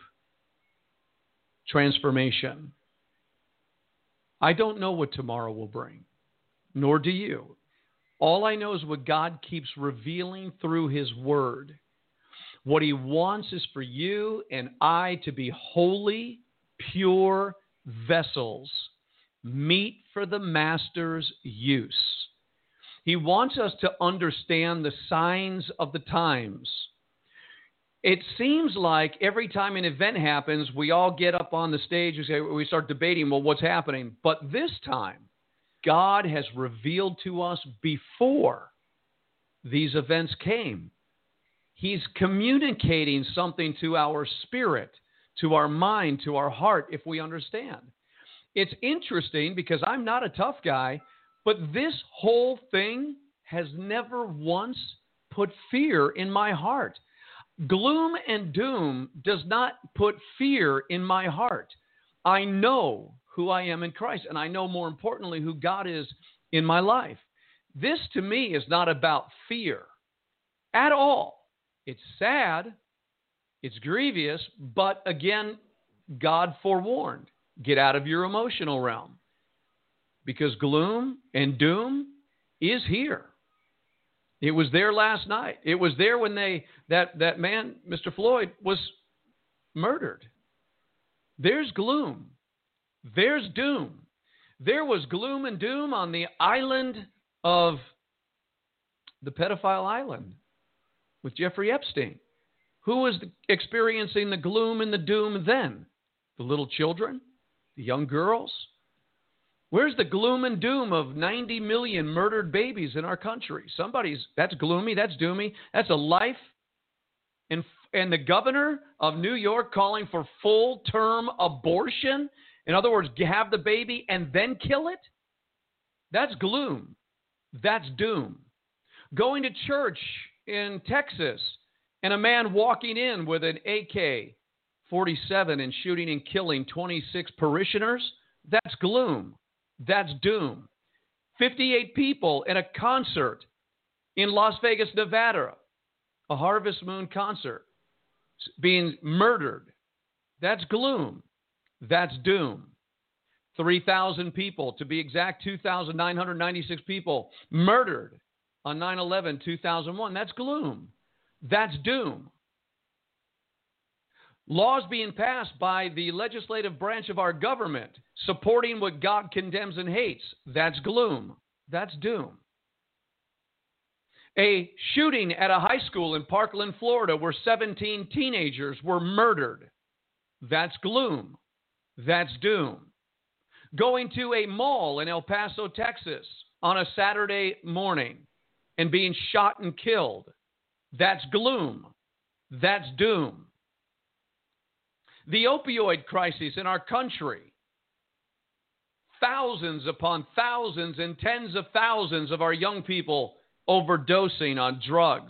transformation. I don't know what tomorrow will bring, nor do you. All I know is what God keeps revealing through his word. What he wants is for you and I to be holy, pure vessels, meet for the master's use. He wants us to understand the signs of the times. It seems like every time an event happens, we all get up on the stage and say, we start debating, well, what's happening? But this time, God has revealed to us before these events came. He's communicating something to our spirit, to our mind, to our heart, if we understand. It's interesting because I'm not a tough guy, but this whole thing has never once put fear in my heart. Gloom and doom does not put fear in my heart. I know who I am in Christ, and I know more importantly who God is in my life. This to me is not about fear at all. It's sad, it's grievous, but again, God forewarned, get out of your emotional realm. Because gloom and doom is here. It was there last night. It was there when they that, that man, Mister Floyd, was murdered. There's gloom. There's doom. There was gloom and doom on the island of the pedophile island with Jeffrey Epstein. Who was experiencing the gloom and the doom then? The little children? The young girls? Where's the gloom and doom of ninety million murdered babies in our country? Somebody's, that's gloomy, that's doomy, that's a life. And, and the governor of New York calling for full-term abortion? In other words, have the baby and then kill it? That's gloom. That's doom. Going to church in Texas and a man walking in with an A K forty-seven and shooting and killing twenty-six parishioners, that's gloom. That's doom. fifty-eight people at a concert in Las Vegas, Nevada, a Harvest Moon concert, being murdered. That's gloom. That's doom. three thousand people, to be exact, two thousand nine hundred ninety-six people murdered on nine eleven two thousand one. That's gloom. That's doom. Laws being passed by the legislative branch of our government supporting what God condemns and hates. That's gloom. That's doom. A shooting at a high school in Parkland, Florida, where seventeen teenagers were murdered. That's gloom. That's doom. Going to a mall in El Paso, Texas on a Saturday morning and being shot and killed. That's gloom. That's doom. The opioid crisis in our country. thousands upon thousands and tens of thousands of our young people overdosing on drugs.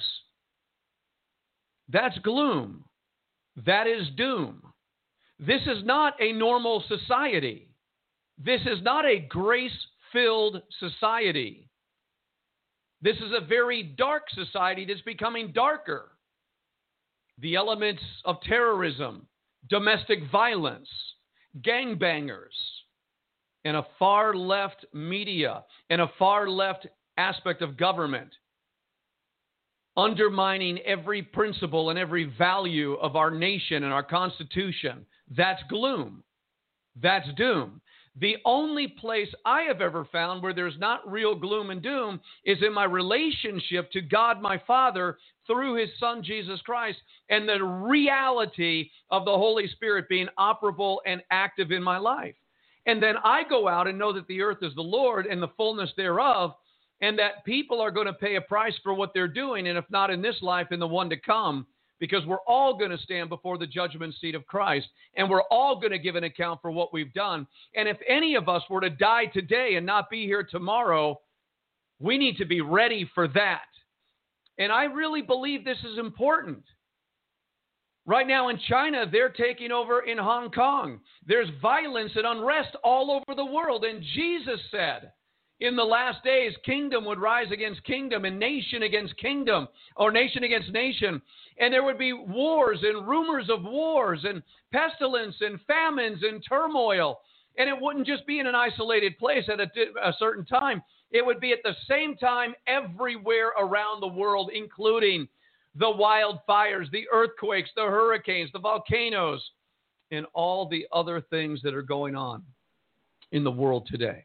That's gloom. That is doom. This is not a normal society. This is not a grace-filled society. This is a very dark society that's becoming darker. The elements of terrorism, domestic violence, gangbangers, and a far left media and a far left aspect of government undermining every principle and every value of our nation and our Constitution. That's gloom. That's doom. The only place I have ever found where there's not real gloom and doom is in my relationship to God, my Father, through his Son, Jesus Christ, and the reality of the Holy Spirit being operable and active in my life. And then I go out and know that the earth is the Lord and the fullness thereof, and that people are going to pay a price for what they're doing, and if not in this life, in the one to come, because we're all going to stand before the judgment seat of Christ, and we're all going to give an account for what we've done. And if any of us were to die today and not be here tomorrow, we need to be ready for that. And I really believe this is important. Right now in China, they're taking over in Hong Kong. There's violence and unrest all over the world. And Jesus said, in the last days, kingdom would rise against kingdom and nation against kingdom, or nation against nation. And there would be wars and rumors of wars and pestilence and famines and turmoil. And it wouldn't just be in an isolated place at a, a certain time. It would be at the same time everywhere around the world, including the wildfires, the earthquakes, the hurricanes, the volcanoes, and all the other things that are going on in the world today.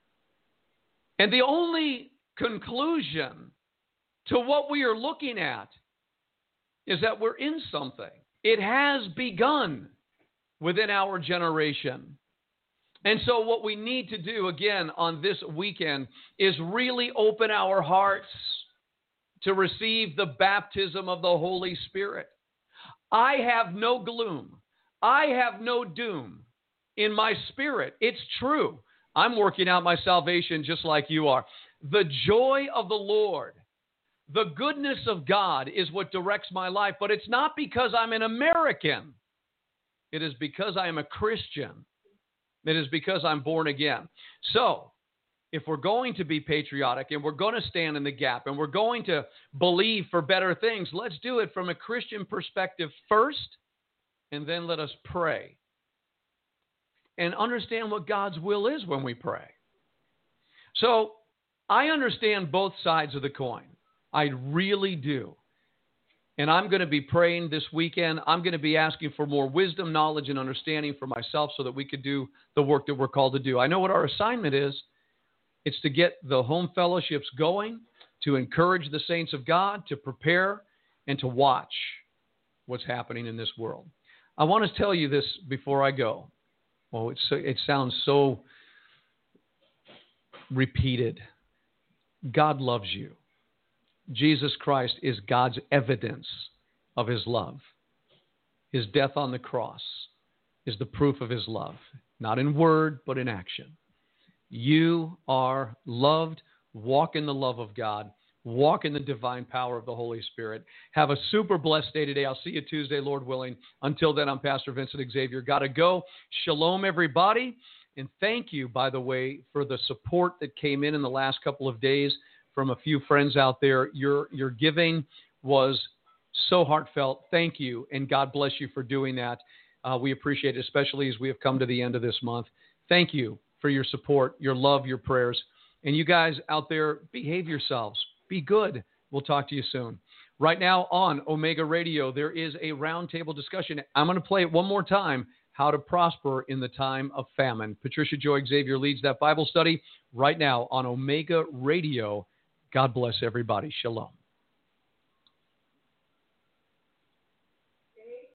And the only conclusion to what we are looking at is that we're in something. It has begun within our generation. And so what we need to do, again, on this weekend is really open our hearts to receive the baptism of the Holy Spirit. I have no gloom. I have no doom in my spirit. It's true. I'm working out my salvation just like you are. The joy of the Lord, the goodness of God is what directs my life, but it's not because I'm an American. It is because I am a Christian. It is because I'm born again. So, if we're going to be patriotic and we're going to stand in the gap and we're going to believe for better things, let's do it from a Christian perspective first, and then let us pray and understand what God's will is when we pray. So I understand both sides of the coin. I really do. And I'm going to be praying this weekend. I'm going to be asking for more wisdom, knowledge, and understanding for myself so that we could do the work that we're called to do. I know what our assignment is. It's to get the home fellowships going, to encourage the saints of God, to prepare, and to watch what's happening in this world. I want to tell you this before I go. Oh, it's, it sounds so repeated. God loves you. Jesus Christ is God's evidence of his love. His death on the cross is the proof of his love, not in word, but in action. You are loved. Walk in the love of God. Walk in the divine power of the Holy Spirit. Have a super blessed day today. I'll see you Tuesday, Lord willing. Until then, I'm Pastor Vincent Xavier. Got to go. Shalom, everybody. And thank you, by the way, for the support that came in in the last couple of days from a few friends out there. Your, your giving was so heartfelt. Thank you, and God bless you for doing that. Uh, we appreciate it, especially as we have come to the end of this month. Thank you for your support, your love, your prayers. And you guys out there, behave yourselves. Be good. We'll talk to you soon. Right now on Omega Radio, there is a roundtable discussion. I'm going to play it one more time, How to Prosper in the Time of Famine. Patricia Joy Xavier leads that Bible study right now on Omega Radio. God bless everybody. Shalom.